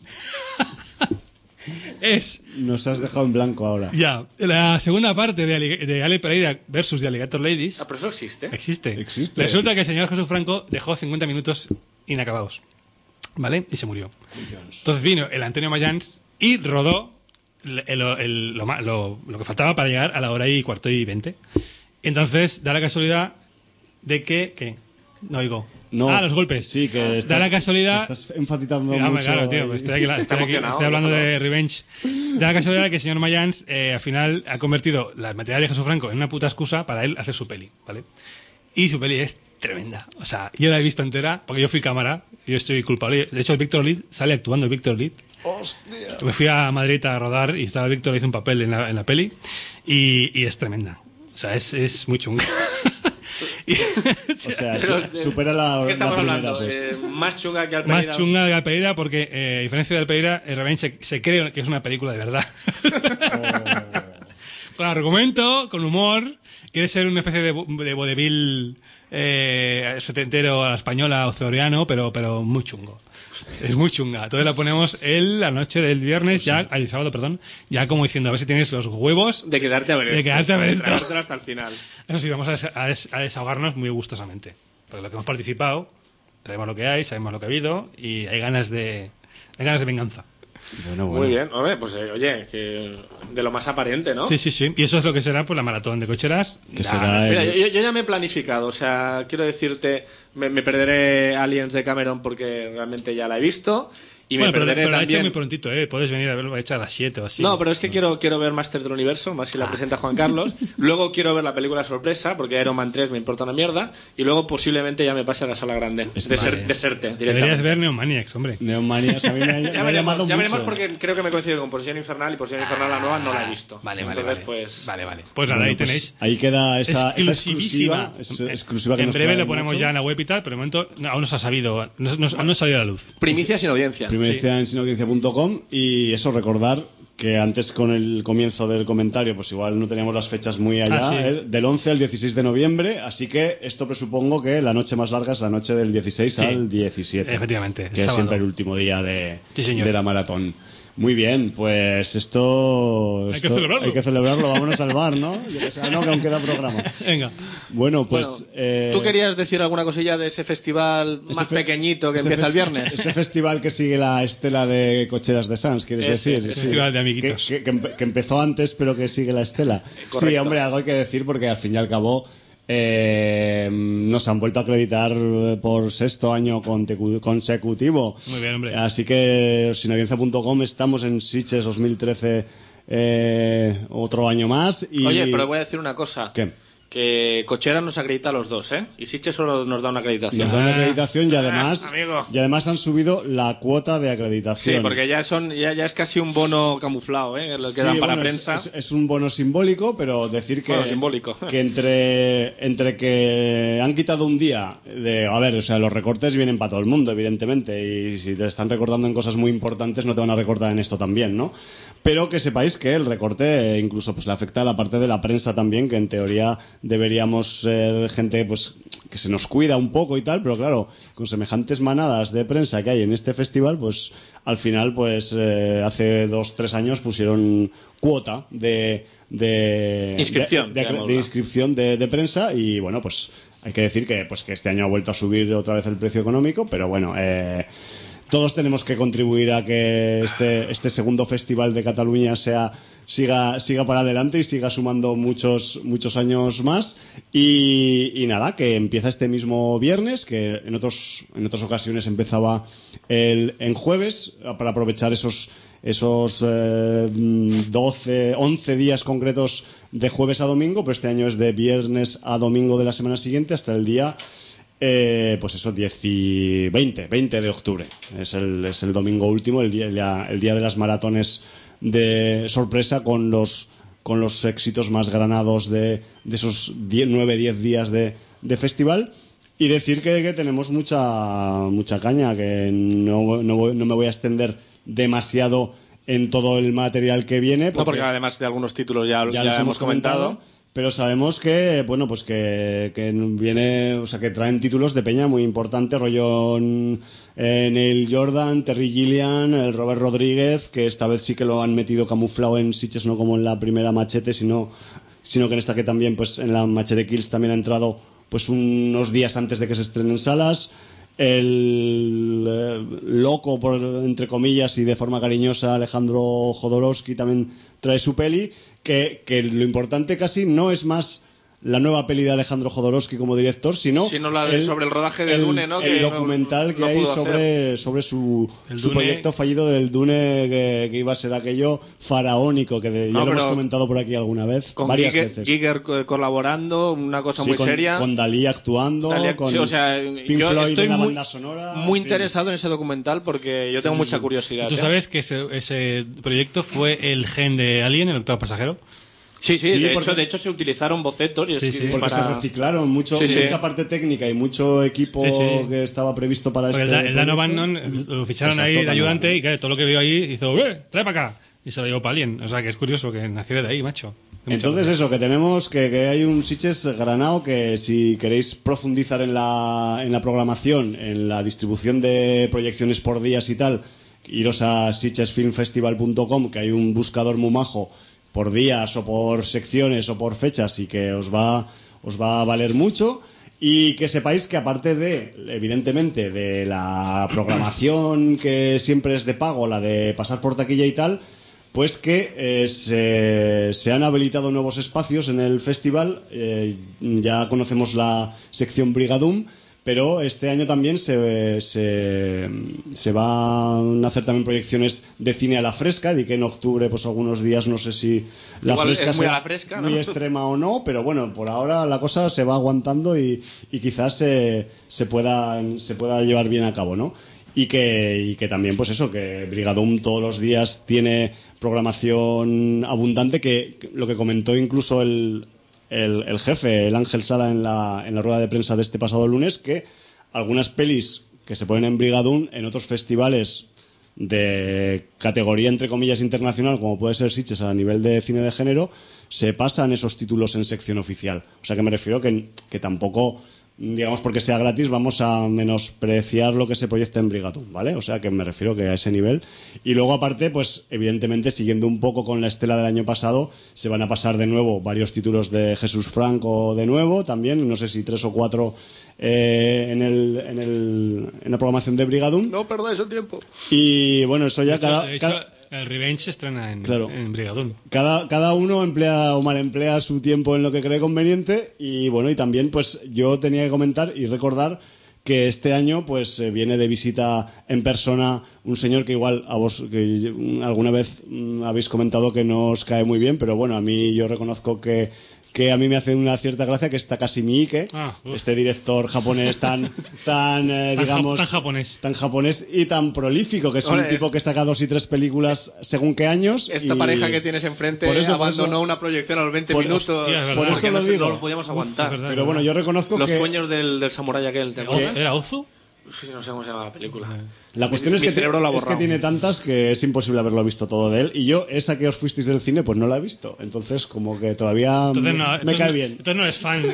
Nos has dejado en blanco ahora. Ya, la segunda parte de Ale Pereira versus The Alligator Ladies. Ah, pero eso existe. Existe. Resulta que el señor Jesús Franco dejó 50 minutos inacabados, ¿vale? Y se murió. Entonces vino el Antonio Mayans y rodó lo que faltaba para llegar a la hora y cuarto y 20. Entonces da la casualidad de que no oigo. No, los golpes. Sí, que da la casualidad. Estás enfatizando mucho. Claro, tío, estoy hablando de Revenge. Da la casualidad de que el señor Mayans al final ha convertido la material de Jesús Franco en una puta excusa para él hacer su peli, ¿vale? Y su peli es tremenda. O sea, yo la he visto entera porque yo fui cámara, yo estoy culpable. De hecho, el Víctor Lid sale actuando, el Víctor Lid. ¡Hostia! Me fui a Madrid a rodar y estaba Víctor, hizo un papel en la peli y es tremenda. O sea, es muy chunga. O sea, supera la ¿qué estamos primera, hablando? pues. Más chunga que Alpereira. Más chunga que Alpereira porque, a diferencia de Alpereira, Revenge se cree que es una película de verdad. Con argumento, con humor. Quiere ser una especie de vodevil setentero a la española o zoreano, pero muy chungo. Es muy chunga. Entonces la ponemos la noche del viernes, el sábado, perdón, ya como diciendo, a ver si tienes los huevos de quedarte a ver esto. Hasta el final. Eso sí, vamos a desahogarnos muy gustosamente. Porque lo que hemos participado, sabemos lo que hay, sabemos lo que ha habido y hay ganas de venganza. Bueno. Muy bien, hombre, pues oye, que de lo más aparente, ¿no? Sí. Y eso es lo que será pues la maratón de cocheras. Mira, yo ya me he planificado, o sea, quiero decirte, me perderé Aliens de Cameron porque realmente ya la he visto. Y me perderé pero la he también... hecho muy prontito, puedes venir a verlo, hecha a las 7 o así. No, pero es que quiero ver Masters del Universo, más si la presenta Juan Carlos. Luego quiero ver la película sorpresa, porque Iron Man 3 me importa una mierda. Y luego posiblemente ya me pase a la sala grande. Deserte directamente. Deberías ver Neomaniacs, hombre. Neomaniacs a mí me ha llamado mucho. Ya veremos porque creo que me coincide con Posición Infernal y Posición Infernal la nueva no la he visto. Vale. Pues nada, ahí tenéis. Ahí queda esa exclusiva. Exclusiva que en nos breve trae lo ponemos mucho. ya en la web y tal, pero de momento aún no se ha sabido, aún no ha salido a la luz. Primicia sin audiencia. Primicia en sinaudiencia.com. Y eso, recordar que antes con el comienzo del comentario pues igual no teníamos las fechas muy allá, del 11 al 16 de noviembre, así que esto presupongo que la noche más larga es la noche del 16 al 17, efectivamente, que es siempre el último día de la maratón. Muy bien, pues esto hay que celebrarlo, vámonos al bar, ¿no? Que aún queda programa. Venga. Bueno, pues... ¿Tú querías decir alguna cosilla de ese festival más pequeñito que empieza el viernes? Ese festival que sigue la estela de Cocheras de Sans, ¿quieres decir? Ese festival de amiguitos. Que empezó antes, pero que sigue la estela. Correcto. Sí, hombre, algo hay que decir porque al fin y al cabo... nos han vuelto a acreditar por 6º año consecutivo. Muy bien, hombre. Así que sinaudiencia.com estamos en Sitges 2013 otro año más. Y... Oye, pero voy a decir una cosa. ¿Qué? Que Cochera nos acredita a los dos, ¿eh? Y Sitges solo nos da una acreditación. Nos da una acreditación y además han subido la cuota de acreditación. Sí, porque ya es casi un bono camuflado, ¿eh? Lo que dan para prensa. Es un bono simbólico, pero decir que, simbólico. Que entre que han quitado un día de... A ver, o sea, los recortes vienen para todo el mundo, evidentemente, y si te están recortando en cosas muy importantes no te van a recortar en esto también, ¿no? Pero que sepáis que el recorte incluso pues le afecta a la parte de la prensa también, que en teoría deberíamos ser gente pues que se nos cuida un poco y tal, pero claro, con semejantes manadas de prensa que hay en este festival, pues al final pues hace 2-3 años pusieron cuota de inscripción de prensa, y bueno, pues hay que decir que este año ha vuelto a subir otra vez el precio económico, pero bueno, todos tenemos que contribuir a que este segundo festival de Cataluña siga para adelante y siga sumando muchos años más. Y nada, que empieza este mismo viernes, que en otras ocasiones empezaba en jueves, para aprovechar esos 11 días concretos de jueves a domingo, pero este año es de viernes a domingo de la semana siguiente hasta el día 20 de octubre. Es el domingo último, el día de las maratones de sorpresa, con los éxitos más granados de esos 9-10 días de festival. Y decir que tenemos mucha caña, que no me voy a extender demasiado en todo el material que viene, porque además de algunos títulos ya los hemos comentado. Pero sabemos que, bueno, pues que viene, o sea, que traen títulos de peña muy importante, rollo Neil Jordan, Terry Gilliam, el Robert Rodríguez, que esta vez sí que lo han metido camuflado en Sitges, no como en la primera Machete, sino que en esta que también, pues en la Machete Kills también ha entrado pues unos días antes de que se estrenen salas. El loco, entre comillas y de forma cariñosa, Alejandro Jodorowsky también trae su peli, que lo importante casi no es más la nueva peli de Alejandro Jodorowsky como director, sino la sobre el rodaje de Dune, ¿no? El documental que hay sobre su proyecto fallido del Dune, que iba a ser aquello faraónico, que ya lo hemos comentado por aquí alguna vez, varias veces. Giger colaborando, una cosa muy seria. Con Dalí actuando, con Pink Floyd en la banda sonora. Muy interesado en ese documental porque yo tengo mucha curiosidad. ¿Tú sabes que ese proyecto fue el gen de Alien, el octavo pasajero? Sí, de hecho se utilizaron bocetos porque se reciclaron mucha parte técnica y mucho equipo que estaba previsto para porque el Dano Bannon lo ficharon ahí de ayudante, y claro, todo lo que vio ahí hizo trae para acá, y se lo llevó para Alien. O sea que es curioso que naciera de ahí, macho. Entonces eso, que tenemos que hay un Sitges granado, que si queréis profundizar en la programación, en la distribución de proyecciones por días y tal, iros a sitgesfilmfestival.com, que hay un buscador muy majo por días o por secciones o por fechas, y que os va a valer mucho. Y que sepáis que aparte evidentemente de la programación que siempre es de pago, la de pasar por taquilla y tal, pues que se han habilitado nuevos espacios en el festival. Ya conocemos la sección Brigadum, pero este año también se van a hacer también proyecciones de cine a la fresca, y que en octubre pues algunos días, no sé si la igual fresca es muy, a la fresca, ¿no? muy extrema o no, pero bueno, por ahora la cosa se va aguantando y quizás se pueda llevar bien a cabo, ¿no? Y que también, pues eso, que Brigadum todos los días tiene programación abundante, que lo que comentó incluso el jefe, el Ángel Sala, en la rueda de prensa de este pasado lunes, que algunas pelis que se ponen en Brigadum en otros festivales de categoría entre comillas internacional, como puede ser Sitges a nivel de cine de género, se pasan esos títulos en sección oficial. O sea que me refiero que tampoco, digamos, porque sea gratis, vamos a menospreciar lo que se proyecta en Brigadum, ¿vale? O sea que me refiero que a ese nivel. Y luego aparte, pues evidentemente, siguiendo un poco con la estela del año pasado, se van a pasar de nuevo varios títulos de Jesús Franco de nuevo, también, no sé si 3 o 4 en la programación de Brigadum. No perdáis el tiempo. Y bueno, eso ya El Revenge se estrena en Brigadoon. Cada uno emplea o malemplea su tiempo en lo que cree conveniente. Y bueno, y también pues yo tenía que comentar y recordar que este año pues viene de visita en persona un señor que igual a vos que alguna vez habéis comentado que no os cae muy bien, pero bueno, a mí yo reconozco que a mí me hace una cierta gracia, que es Takashi Miike, este director japonés tan japonés y tan prolífico, que es un tipo que saca 2 y 3 películas según qué años. Esta pareja que tienes enfrente abandonó una proyección a los 20 minutos. Por eso lo digo. No lo podíamos aguantar. Pero bueno, yo reconozco los sueños del samurái aquel. ¿Era Ozu? Sí, no sé cómo se llama la película. La cuestión es que tiene tantas que es imposible haberlo visto todo de él. Y yo, esa que os fuisteis del cine, pues no la he visto. Entonces, como que todavía me cae bien. Entonces no eres fan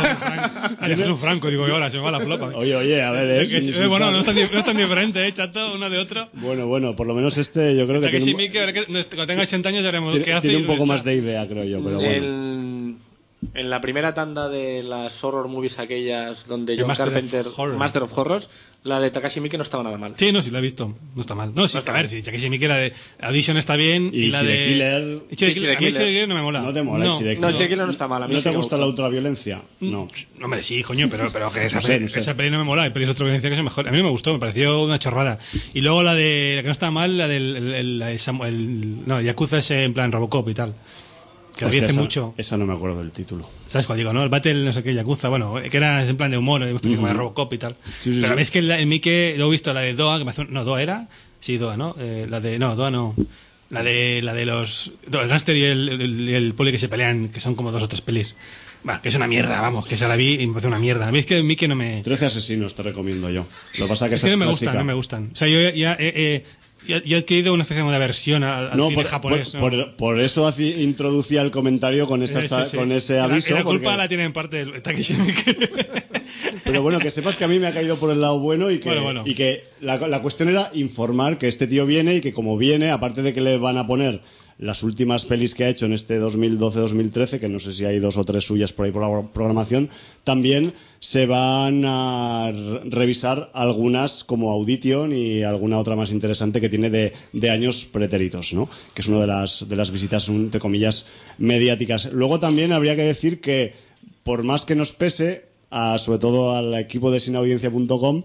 de Jesús Franco. Digo, ahora se me va la flopa. Oye, a ver, bueno, no es tan diferente, chato, uno de otro. Bueno, por lo menos yo creo que cuando tenga 80 años ya veremos qué hace. Tiene un poco más de idea, creo yo, pero bueno. En la primera tanda de las horror movies aquellas donde John Carpenter, Master of Horrors, la de Takashi Miike no estaba nada mal. Sí, no, sí la he visto, no está mal. No, sí, a ver, si Takashi Miike, la de Audition está bien y la de Killer. A mí Killer no me mola. No te mola Ichi the Killer no está mal. A mí ¿No te gusta la ultraviolencia? No. Hombre, sí, coño, pero que esa peli no me mola. Hay pelis de ultraviolencia que son mejor. A mí no me gustó, me pareció una chorrada. Y luego la que no estaba mal, la de Samuel, Yakuza ese en plan Robocop y tal. Que la vi hace mucho. Esa no me acuerdo del título. ¿Sabes cuál digo, no? El Battle, no sé qué, Yakuza, bueno, que era en plan de humor, como de Robocop y tal. Sí, pero ves que el Miike, luego he visto la de Doa, que me hace. No, Doa era. Sí, Doa, ¿no? Doa no. La de los. El gángster y el poli que se pelean, que son como 2 o 3 pelis. Va, que es una mierda, vamos, que se la vi y me parece una mierda. A mí es que el Miike no me. 13 asesinos te recomiendo yo. Lo que pasa es que no me gustan. O sea, yo ya yo he adquirido una especie de aversión al cine japonés. Por eso introducía el comentario con ese aviso. La culpa la tiene en parte el Takashi Miike. Pero bueno, que sepas que a mí me ha caído por el lado bueno y que la cuestión era informar que este tío viene y que como viene, aparte de que le van a poner las últimas pelis que ha hecho en este 2012-2013, que no sé si hay 2 o 3 suyas por ahí por la programación, también se van a revisar algunas como Audition y alguna otra más interesante que tiene de años pretéritos, ¿no? Que es una de las visitas, entre comillas, mediáticas. Luego también habría que decir que, por más que nos pese, sobre todo al equipo de sinaudiencia.com,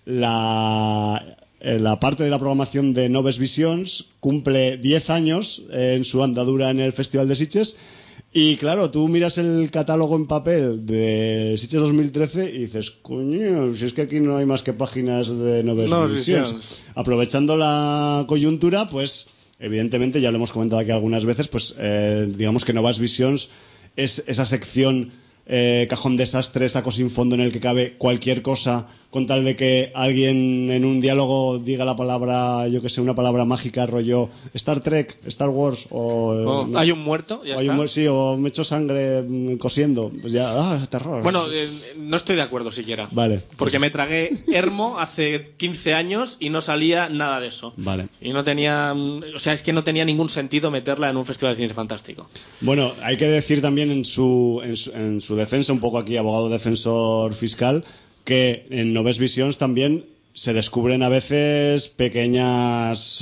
la parte de la programación de Noves Visions cumple 10 años en su andadura en el Festival de Sitges. Y claro, tú miras el catálogo en papel de Sitges 2013 y dices, coño, si es que aquí no hay más que páginas de Noves Visions. Aprovechando la coyuntura, pues evidentemente, ya lo hemos comentado aquí algunas veces, pues digamos que Noves Visions es esa sección cajón desastre, saco sin fondo en el que cabe cualquier cosa con tal de que alguien en un diálogo diga la palabra, yo que sé, una palabra mágica, rollo Star Trek, Star Wars o hay un muerto, ya está. Sí, o me echo sangre cosiendo, pues ya, terror. Bueno, no estoy de acuerdo siquiera. Vale. Porque me tragué Hermo hace 15 años y no salía nada de eso. Vale. Y no tenía, o sea, es que no tenía ningún sentido meterla en un festival de cine fantástico. Bueno, hay que decir también en su defensa, un poco aquí abogado defensor fiscal, que en Noves Visions también se descubren a veces pequeñas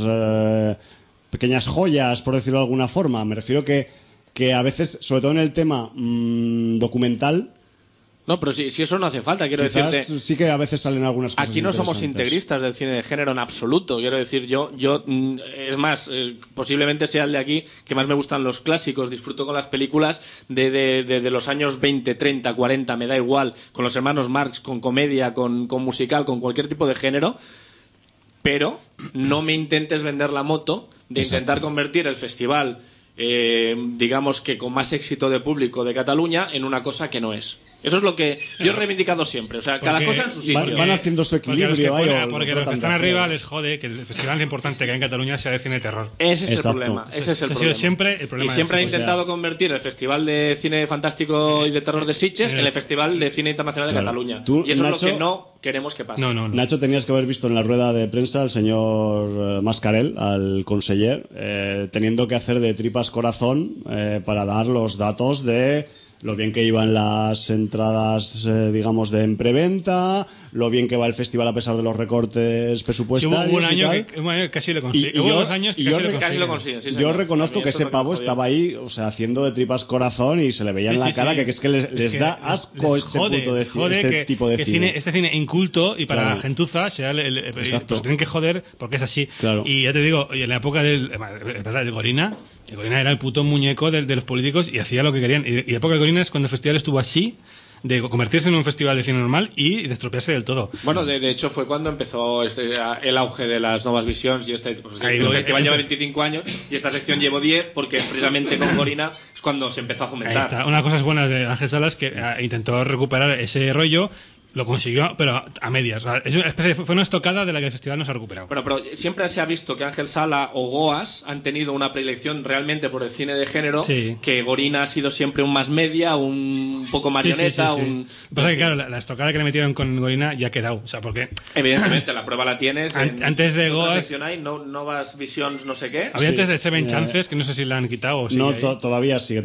joyas, por decirlo de alguna forma. Me refiero que a veces, sobre todo en el tema documental... No, pero si eso no hace falta, quiero decirte... Sí que a veces salen algunas cosas aquí no somos integristas del cine de género en absoluto. Quiero decir, yo es más, posiblemente sea el de aquí que más me gustan los clásicos. Disfruto con las películas de los años 20, 30, 40, me da igual. Con los hermanos Marx, con comedia, con musical, con cualquier tipo de género. Pero no me intentes vender la moto de intentar convertir el festival, digamos que con más éxito de público de Cataluña, en una cosa que no es. Eso es lo que yo he reivindicado siempre. O sea, cada cosa en su sitio. Van haciendo su equilibrio. Porque los que están arriba les jode que el festival importante que hay en Cataluña sea de cine de terror. Ese es el problema. Ese es el problema. Siempre el problema. Y siempre han intentado convertir el Festival de Cine Fantástico y de Terror de Sitges en el Festival de Cine Internacional de Cataluña. Y eso, Nacho, es lo que no queremos que pase. No. Nacho, tenías que haber visto en la rueda de prensa al señor Mascarell, al conseller, teniendo que hacer de tripas corazón para dar los datos de lo bien que iban las entradas, digamos, en preventa, lo bien que va el festival a pesar de los recortes presupuestarios. Hubo un año que casi lo consigue. Hubo 2 años que casi lo consigue. Yo reconozco que ese pavo estaba ahí, o sea, haciendo de tripas corazón y se le veía en la cara que es que les da asco este tipo de cine. Este cine inculto y para la gentuza pues tienen que joder porque es así. Claro. Y ya te digo, en la época del Gorina, el Gorina era el puto muñeco de los políticos y hacía lo que querían. Y la época de Gorina es cuando el festival estuvo así, de convertirse en un festival de cine normal y de estropearse del todo. Bueno, de hecho fue cuando empezó el auge de las Novas Visions y el festival lleva 25 años y esta sección llevó 10 porque precisamente con Gorina es cuando se empezó a fomentar. Ahí está. Una cosa buena de Ángel Salas que intentó recuperar ese rollo. Lo consiguió, pero a medias. O sea, fue una estocada de la que el festival no se ha recuperado. Bueno, pero siempre se ha visto que Ángel Sala o Goas han tenido una predilección realmente por el cine de género, que Gorina ha sido siempre un más media, un poco marioneta. Lo que pasa es que, claro, la estocada que le metieron con Gorina ya ha quedado. O sea, porque evidentemente, la prueba la tienes. Antes de Goas. Novas Visions, no sé qué. Había antes de Seven Chances, que no sé si la han quitado o no, todavía sigue.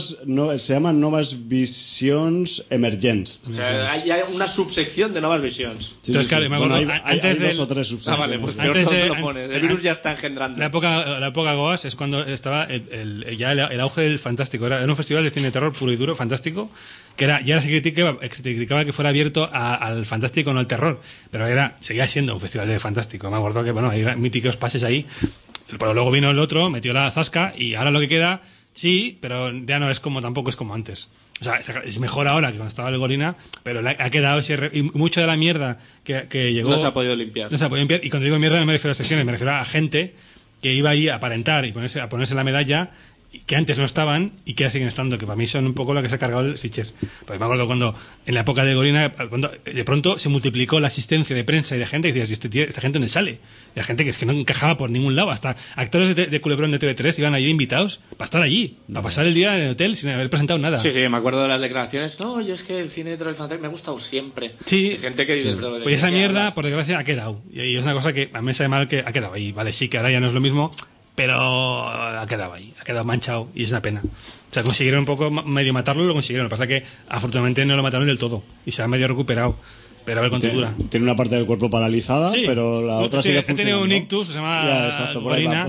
Se llaman Novas Visions Emergents. O sea, hay una subsección de Novas Visions. Entonces, claro, me acuerdo, hay 2 o 3 subsecciones. Vale, pues lo pones. El virus ya está engendrando. La época Goas es cuando estaba el auge del fantástico. Era un festival de cine de terror puro y duro, fantástico, que ya se criticaba que fuera abierto al fantástico, no al terror, pero seguía siendo un festival de fantástico. Me acuerdo que hay míticos pases ahí, pero luego vino el otro, metió la zasca y ahora lo que queda, sí, pero ya no es tampoco es como antes. O sea, es mejor ahora que cuando estaba el Gorina, pero ha quedado y mucho de la mierda que llegó. No se ha podido limpiar. Y cuando digo mierda no me refiero a secciones, me refiero a gente que iba ahí a aparentar y a ponerse la medalla, que antes no estaban y que ya siguen estando, que para mí son un poco lo que se ha cargado el Sitges. Pues me acuerdo cuando en la época de Gorina, cuando de pronto se multiplicó la asistencia de prensa y de gente, y decías, esta gente dónde sale? Y la gente que es que no encajaba por ningún lado, hasta actores de Culebrón de TV3 iban allí invitados para estar allí, para pasar el día en el hotel sin haber presentado nada. Sí, me acuerdo de las declaraciones. No, yo es que el cine de terror fantástico me ha gustado siempre. Sí, gente que dice, pues esa mierda, por desgracia, ha quedado. Y es una cosa que a mí me sabe mal que ha quedado ahí. Vale, sí, que ahora ya no es lo mismo, pero ha quedado ahí, ha quedado manchado y es una pena. O sea, consiguieron un poco medio matarlo, lo consiguieron. Lo que pasa es que afortunadamente no lo mataron del todo y se ha medio recuperado. Pero a ver cuánto dura. Tiene una parte del cuerpo paralizada, pero la otra sigue funcionando. Tiene un ictus, se llama Gorina.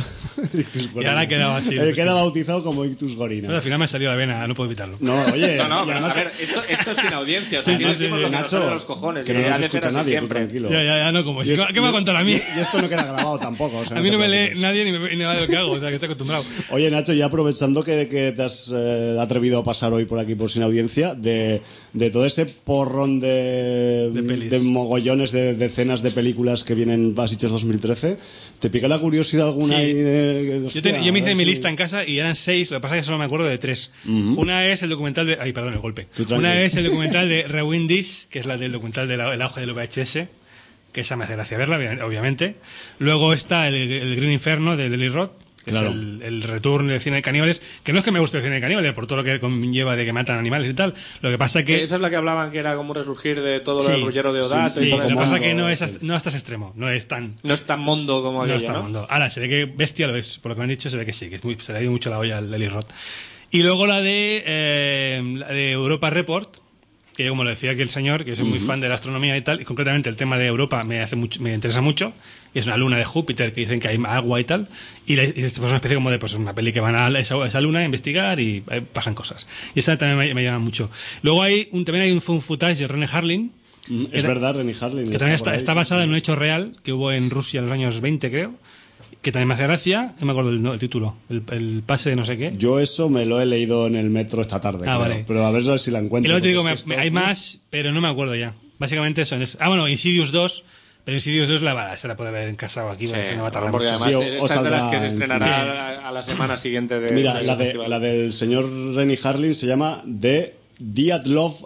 Y ahora ha quedado así. Queda bautizado como ictus Gorina. Pero al final me ha salido la vena, no puedo evitarlo. No, oye. Pero a ver, esto es sin audiencia. O sea, Nacho, los cojones, que no nos escucha nadie, tú tranquilo. Ya, no, como ¿qué me va a contar a mí? Y esto no queda grabado tampoco. O sea, a mí no me lee nadie ni me va de lo que hago, o sea, que estoy acostumbrado. Oye, Nacho, ya aprovechando que te has atrevido a pasar hoy por aquí por Sin Audiencia, de todo ese porrón de mogollones de decenas de películas que vienen a Sitges 2013, ¿te pica la curiosidad alguna? Sí. Ahí yo me hice mi lista en casa y eran 6, lo que pasa es que solo me acuerdo de 3. Una es el documental de... Ay, perdón, el golpe. Una es el documental de Rewind This, que es la del documental del auge del VHS, que esa me hace gracia verla, obviamente. Luego está el Green Inferno de Eli Roth, que es el return del cine de caníbales, que no es que me guste el cine de caníbales por todo lo que conlleva de que matan animales y tal, lo que pasa es que esa es la que hablaban que era como un resurgir de todo el rullero de Odato y lo que pasa es que no es hasta ese extremo, no es tan mondo como aquello, no es tan mondo. Ahora se ve que bestia lo es, por lo que me han dicho se ve que sí, que se le ha ido mucho la olla al Eli Roth. Y luego la de Europa Report, que como lo decía aquí el señor, que yo soy muy fan de la astronomía y tal, y concretamente el tema de Europa me interesa mucho, y es una luna de Júpiter que dicen que hay agua y tal, y es una especie como de una peli que van a esa luna a investigar y pasan cosas. Y esa también me llama mucho. Luego también hay un footage de René Harlin. Es verdad, René Harlin. Que también está basada en un hecho real que hubo en Rusia en los años 20, creo. Que también me hace gracia, no me acuerdo el título, el pase de no sé qué. Yo eso me lo he leído en el metro esta tarde, vale. Pero a ver si la encuentro. Y luego te digo, hay más, pero no me acuerdo ya. Básicamente eso. Bueno, Insidious 2, pero Insidious 2 se la puede ver en casa o aquí, si no va a tardar porque mucho. Además, esta es de las que se estrenará a la semana siguiente de... Mira, la del señor René Harlin se llama The Dyatlov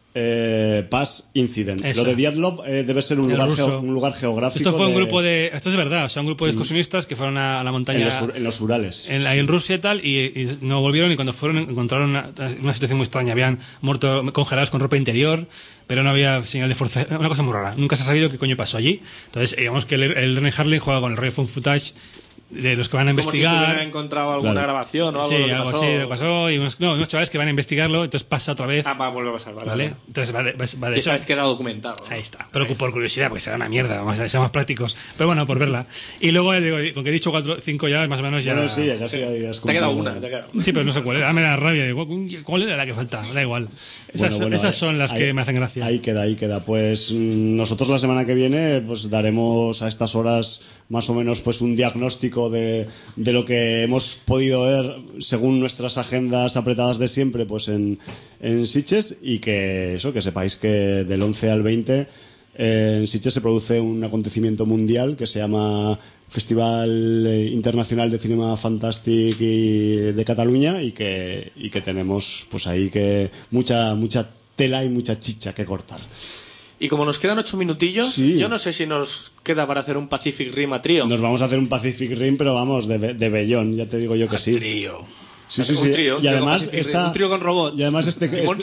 Pass Incident. Esa. Lo de Dyatlov debe ser un lugar geográfico. Esto fue un grupo esto es verdad, o sea, un grupo de excursionistas que fueron a la montaña en los Urales. En Rusia y tal, y no volvieron, y cuando fueron encontraron una situación muy extraña. Habían muerto congelados con ropa interior, pero no había señal de fuerza. Una cosa muy rara. Nunca se ha sabido qué coño pasó allí. Entonces, digamos que el René Harlin juega con el rollo found footage de los que van a investigar. Como si se hubiera encontrado alguna grabación o algo. Sí, algo así lo pasó. Y unos chavales que van a investigarlo, entonces pasa otra vez. Vuelve a pasar, ¿vale? Entonces va de esa vez queda documentado, ¿no? Ahí está. Pero por curiosidad, porque será una mierda, vamos a ser más prácticos. Pero bueno, por verla. Y luego, digo, con que he dicho 4, 5 ya, más o menos ya. Bueno, sí, ya sí. Te ha quedado una. Sí, pero no sé cuál era. Me da rabia. Digo, ¿cuál era la que falta? Da igual. Esas son las que me hacen gracia. Ahí queda. Pues nosotros la semana que viene pues daremos a estas horas más o menos pues un diagnóstico de lo que hemos podido ver según nuestras agendas apretadas de siempre pues en Sitges, y que sepáis que del 11 al 20 en Sitges se produce un acontecimiento mundial que se llama Festival Internacional de Cinema Fantàstic de Cataluña, y que tenemos pues ahí que mucha tela y mucha chicha que cortar. Y como nos quedan 8 minutillos, yo no sé si nos queda para hacer un Pacific Rim a trío. Nos vamos a hacer un Pacific Rim, pero vamos, de bellón, ya te digo yo que sí. Trío. Sí. Un trío, y además un trío con robots. Y además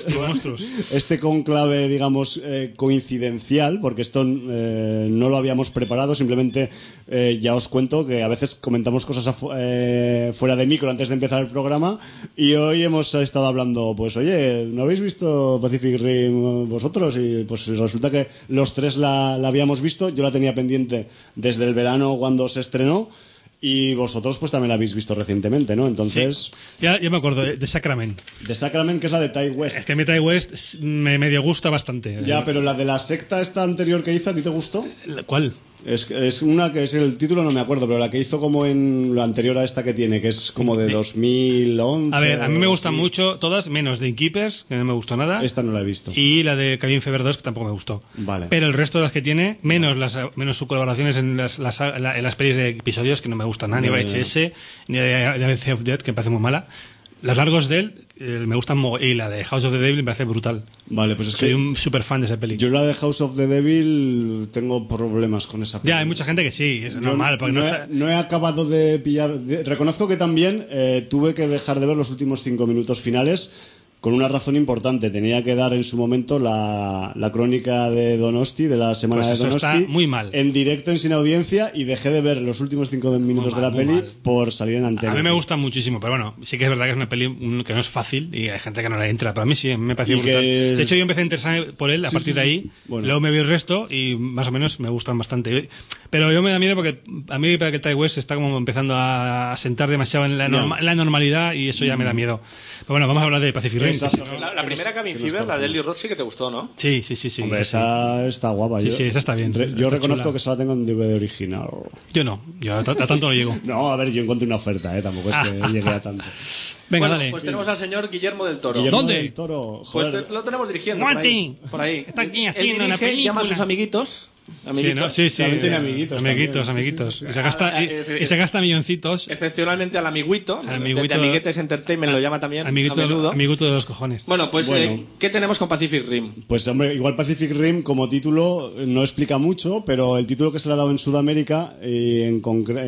este conclave, digamos, coincidencial, porque esto no lo habíamos preparado, simplemente ya os cuento que a veces comentamos cosas fuera de micro antes de empezar el programa, y hoy hemos estado hablando, pues oye, ¿no habéis visto Pacific Rim vosotros? Y pues resulta que los tres la habíamos visto. Yo la tenía pendiente desde el verano cuando se estrenó, y vosotros pues también la habéis visto recientemente, ¿no? Entonces... Sí. Ya me acuerdo, de Sacrament. De Sacrament, que es la de Ty West. Es que a mí Ty West me medio gusta bastante. Ya, pero la de la secta esta anterior que hizo, ¿a ti te gustó? ¿Cuál? Es una que es el título, no me acuerdo, pero la que hizo como en la anterior a esta que tiene, que es como de 2011. A ver, a mí me gustan mucho todas, menos de Innkeepers, que no me gustó nada. Esta no la he visto. Y la de Cabin Fever 2, que tampoco me gustó. Vale. Pero el resto de las que tiene, menos sus colaboraciones en las pelis de episodios, que no me gustan nada, ni de VHS, ni de ABC of Death, que me parece muy mala. Las largos de él me gustan, y la de House of the Devil me parece brutal. Vale, pues es Soy un super fan de esa peli. Yo la de House of the Devil tengo problemas con esa peli. Ya, hay mucha gente que sí, es normal. Porque no he acabado de pillar... Reconozco que también tuve que dejar de ver los últimos 5 minutos finales, con una razón importante. Tenía que dar en su momento la crónica de Donosti, de la semana pues de Donosti, está muy mal. En directo, en sin audiencia, y dejé de ver los últimos 5 minutos de la peli por salir en antena. A mí me gusta muchísimo, pero bueno, sí que es verdad que es una peli que no es fácil y hay gente que no la entra. Pero a mí sí, me pareció brutal. De hecho, yo empecé a interesarme por él a partir de ahí. Bueno. Luego me vi el resto y más o menos me gustan bastante. Pero yo me da miedo porque a mí me parece que Ty West está como empezando a sentar demasiado en la normalidad, y eso ya me da miedo. Pero bueno, vamos a hablar de Pacific Rim. La primera Cabin Fever, la de Eli Roth, sí que te gustó, ¿no? Sí. Hombre, esa está guapa. Sí, esa está bien. Yo reconozco que esa la tengo en DVD original. Yo no, yo a tanto no llego. No, a ver, yo encontré una oferta, tampoco es que llegué a tanto. Venga, dale. Pues tenemos al señor Guillermo del Toro. ¿Dónde? Del Toro, joder. Pues lo tenemos dirigiendo. Por ahí. Está aquí haciendo una película. Llama a sus amiguitos. Sí. También tiene amiguitos. Amiguitos. Y se gasta milloncitos. Excepcionalmente al amiguito. De Amiguetes Entertainment lo llama también. Amiguito de los cojones. Bueno, pues ¿qué tenemos con Pacific Rim? Pues hombre, igual Pacific Rim como título no explica mucho, pero el título que se le ha dado en Sudamérica y en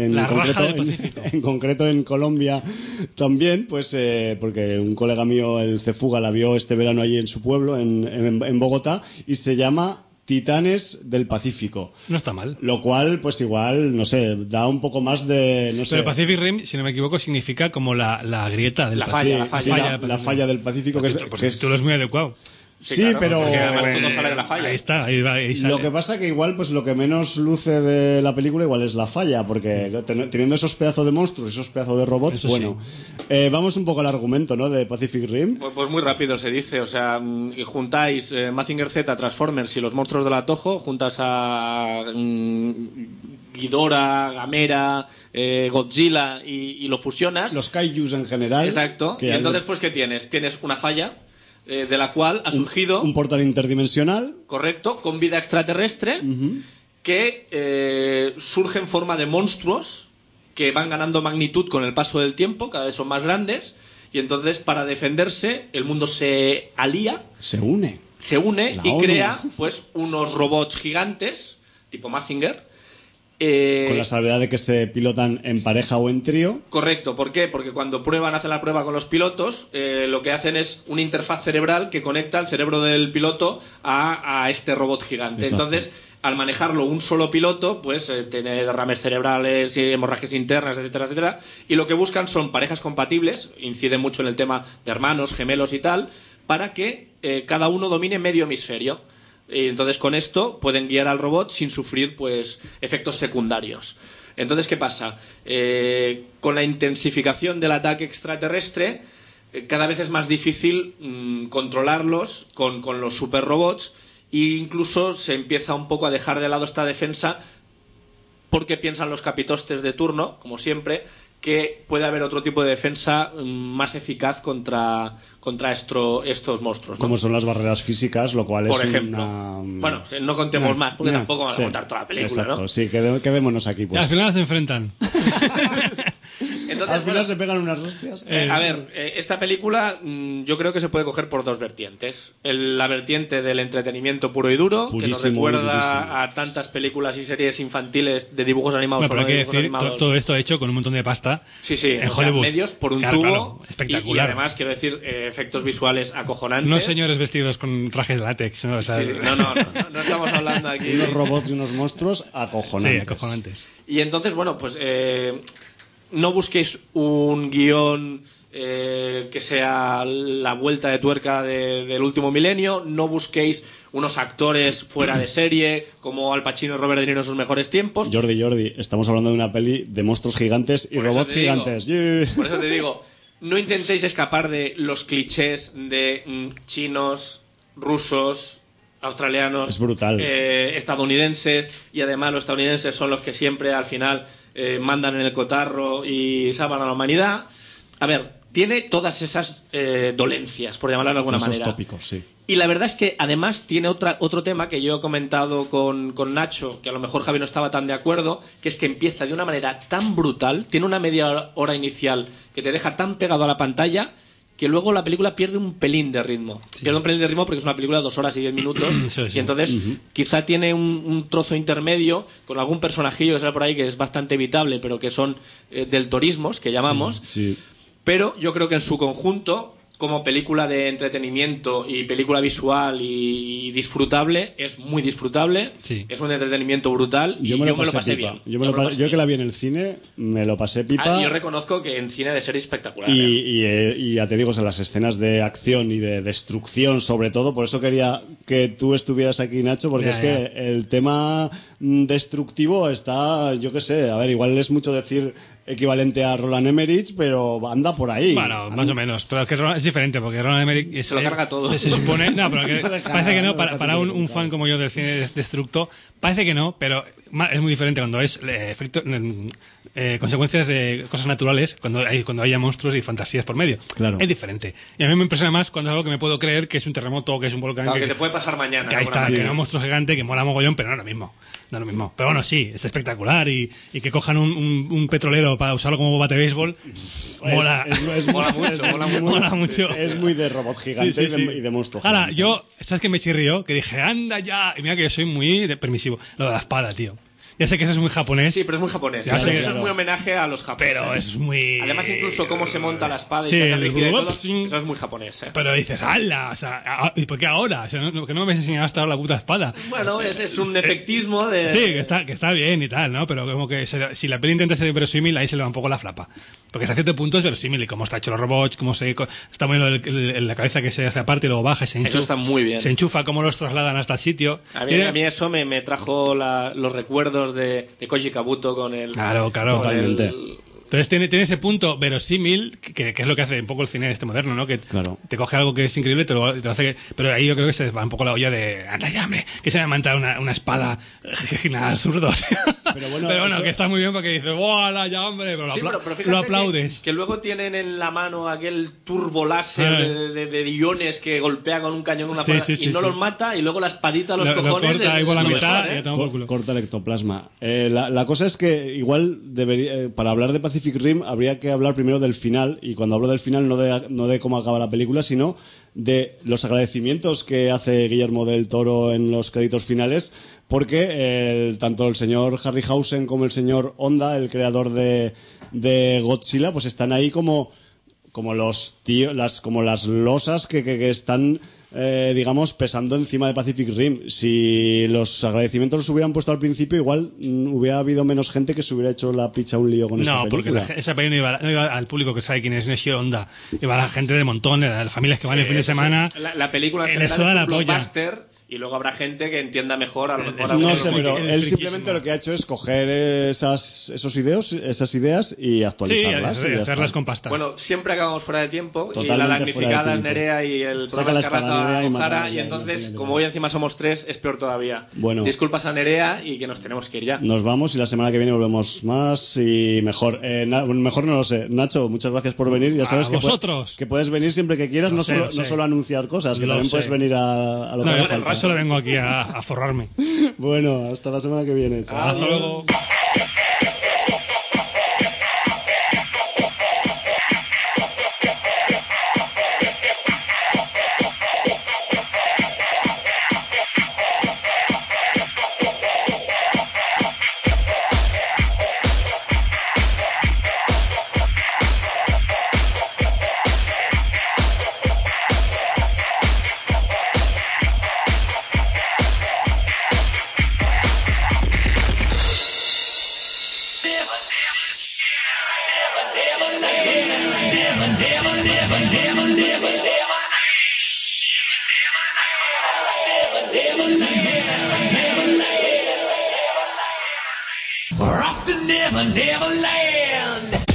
concreto en Colombia también, pues porque un colega mío, el Cefuga, la vio este verano allí en su pueblo, en Bogotá, y se llama Titanes del Pacífico. No está mal. Lo cual, pues igual, no sé, da un poco más de... No sé. Pero Pacific Rim, si no me equivoco, significa como la grieta del Pacífico. La falla del Pacífico. Pues que es muy adecuado. Sí, claro, pero además todo sale de la falla. Ahí está, ahí sale. Lo que pasa que igual pues lo que menos luce de la película igual es la falla, porque teniendo esos pedazos de monstruos, esos pedazos de robots, eso bueno. Sí. Vamos un poco al argumento, ¿no?, de Pacific Rim. Pues muy rápido se dice, o sea, y juntáis Mazinger Z, Transformers y los monstruos del Atojo, juntas a Ghidorah, Gamera, Godzilla y lo fusionas. Los kaijus en general. Exacto. Y entonces pues ¿qué tienes? Tienes una falla de la cual ha surgido... Un portal interdimensional. Correcto, con vida extraterrestre, que surge en forma de monstruos que van ganando magnitud con el paso del tiempo, cada vez son más grandes, y entonces para defenderse el mundo se alía. Se une y crea pues unos robots gigantes, tipo Mazinger. Con la salvedad de que se pilotan en pareja o en trío. Correcto, ¿por qué? Porque cuando hacen la prueba con los pilotos, lo que hacen es una interfaz cerebral que conecta el cerebro del piloto a este robot gigante. Exacto. Entonces, al manejarlo un solo piloto, pues tiene derrames cerebrales, hemorragias internas, etcétera, etcétera. Y lo que buscan son parejas compatibles, incide mucho en el tema de hermanos, gemelos y tal, para que cada uno domine medio hemisferio. Y entonces con esto pueden guiar al robot sin sufrir pues efectos secundarios. Entonces, ¿qué pasa? Con la intensificación del ataque extraterrestre, cada vez es más difícil controlarlos con los superrobots. E incluso se empieza un poco a dejar de lado esta defensa porque piensan los capitostes de turno, como siempre, que puede haber otro tipo de defensa más eficaz contra estos monstruos, ¿no? Como son las barreras físicas, lo cual por es ejemplo. Bueno, no contemos más, porque tampoco vamos a contar toda la película, exacto, ¿no? Sí, quedémonos aquí, pues. Y al final se enfrentan. Entonces, al final se pegan unas hostias. A ver, esta película yo creo que se puede coger por dos vertientes. La vertiente del entretenimiento puro y duro, purísimo, que nos recuerda a tantas películas y series infantiles de dibujos animados. Bueno, pero hay que decir, todo esto hecho con un montón de pasta. Sí, en o Hollywood. Sea, medios por un claro, tubo. Claro, espectacular. Y además, quiero decir, efectos visuales acojonantes. No señores vestidos con trajes de látex, ¿no? O sea, no estamos hablando aquí. Unos robots y unos monstruos acojonantes. Sí, acojonantes. Y entonces, bueno, pues no busquéis un guión que sea la vuelta de tuerca del último milenio, no busquéis unos actores fuera de serie como Al Pacino y Robert De Niro en sus mejores tiempos. Jordi, estamos hablando de una peli de monstruos gigantes y robots gigantes. Por eso te digo, no intentéis escapar de los clichés de chinos, rusos, australianos, es brutal. Estadounidenses, y además los estadounidenses son los que siempre al final mandan en el cotarro y salvan a la humanidad. A ver, tiene todas esas dolencias, por llamarlo de alguna manera. Esos tópicos, sí. Y la verdad es que además tiene otro tema que yo he comentado con Nacho, que a lo mejor Javi no estaba tan de acuerdo, que es que empieza de una manera tan brutal, tiene una media hora inicial que te deja tan pegado a la pantalla, que luego la película pierde un pelín de ritmo. Sí. Pierde un pelín de ritmo porque es una película de 2 horas y 10 minutos. Sí. Y entonces quizá tiene un trozo intermedio con algún personajillo que sale por ahí que es bastante evitable, pero que son del torismos, que llamamos. Sí. Pero yo creo que en su conjunto, como película de entretenimiento y película visual y disfrutable, es muy disfrutable. Sí. Es un entretenimiento brutal y yo me lo pasé bien. Yo que la vi en el cine, me lo pasé pipa. Yo reconozco que en cine de ser espectacular. Y ya te digo, en las escenas de acción y de destrucción, sobre todo, por eso quería que tú estuvieras aquí, Nacho, porque que el tema destructivo está, yo qué sé, a ver, igual es mucho decir equivalente a Roland Emmerich, pero anda por ahí. Bueno, más o menos. Pero que es diferente, porque Roland Emmerich se lo carga todo. Se supone. No, pero que parece que no. Para un fan como yo del cine destructo, parece que no, pero es muy diferente cuando es consecuencias de cosas naturales, cuando haya monstruos y fantasías por medio. Claro. Es diferente. Y a mí me impresiona más cuando es algo que me puedo creer que es un terremoto, que es un volcán. Claro, que te puede pasar mañana. Que ahí está, que no es un monstruo gigante, que mola mogollón, pero no es lo mismo. No es lo mismo. Pero bueno, sí, es espectacular. Y que cojan un petrolero para usarlo como bate de béisbol. Mola. Mola mucho. Es muy de robot gigante y de monstruo gigante. Ahora, yo, ¿sabes qué me chirrió? Que dije, anda ya. Y mira que yo soy muy permisivo. Lo de la espada, tío. Ya sé que eso es muy japonés. Sí, pero es muy japonés. Eso es muy homenaje a los japoneses. Pero es muy... Además, incluso cómo se monta la espada y se hace rígida y todo, eso es muy japonés. Pero dices, ¡hala! O sea, ¿y por qué ahora? O sea, que no me habéis enseñado hasta ahora la puta espada. Bueno, es un efectismo de... Sí, que está bien y tal, ¿no? Pero como que si la peli intenta ser verosímil, ahí se le va un poco la flapa. Porque hasta cierto punto es verosímil y cómo está hecho los robots, cómo está moviendo la cabeza que se hace aparte y luego baja y se enchufa. Eso está muy bien. Se enchufa, cómo los trasladan hasta el sitio. A mí eso me trajo los recuerdos de Koji Kabuto con el... Claro. Totalmente. Entonces tiene ese punto verosímil, que es lo que hace un poco el cine este moderno, ¿no? Que te coge algo que es increíble y te lo hace... Pero ahí yo creo que se va un poco la olla de... ¡Anda ya, hombre! Que se me ha mandado una espada... Nada, absurdo. Pero bueno, eso... que está muy bien porque dices... ¡Hola, ya, hombre! Pero, pero fíjate lo aplaudes. Que luego tienen en la mano aquel turboláser de iones que golpea con un cañón una pared y no los mata, y luego la espadita a los cojones... Lo corta ahí por la mitad y toma por culo. Corta el ectoplasma. La cosa es que igual debería... para hablar de Pacific Rim habría que hablar primero del final, y cuando hablo del final no de cómo acaba la película, sino de los agradecimientos que hace Guillermo del Toro en los créditos finales, porque tanto el señor Harryhausen como el señor Honda, el creador de Godzilla, pues están ahí como los tíos, como las losas que están digamos, pesando encima de Pacific Rim. Si los agradecimientos los hubieran puesto al principio, igual hubiera habido menos gente que se hubiera hecho la picha un lío con esta película. No, porque esa película no iba al público que sabe quién es Neshiro Honda, iba a la gente de montón, a las familias que van el fin de semana. La película en general es un blockbuster. Y luego habrá gente que entienda mejor, a lo mejor... No sé, pero él simplemente lo que ha hecho es coger esas ideas y actualizarlas. Sí, y hacerlas con pasta. Bueno, siempre acabamos fuera de tiempo. Totalmente y la damnificada es Nerea y el programa Escarlata O'Hara. Y entonces, como hoy encima somos 3, es peor todavía. Bueno, disculpas a Nerea y que nos tenemos que ir ya. Nos vamos y la semana que viene volvemos más y mejor. Mejor no lo sé. Nacho, muchas gracias por venir. Ya sabes que puedes venir siempre que quieras, no solo anunciar cosas, que también puedes venir a lo que haga falta. Solo vengo aquí a forrarme. Bueno, hasta la semana que viene. Chao. Hasta luego. We're off to Never Land.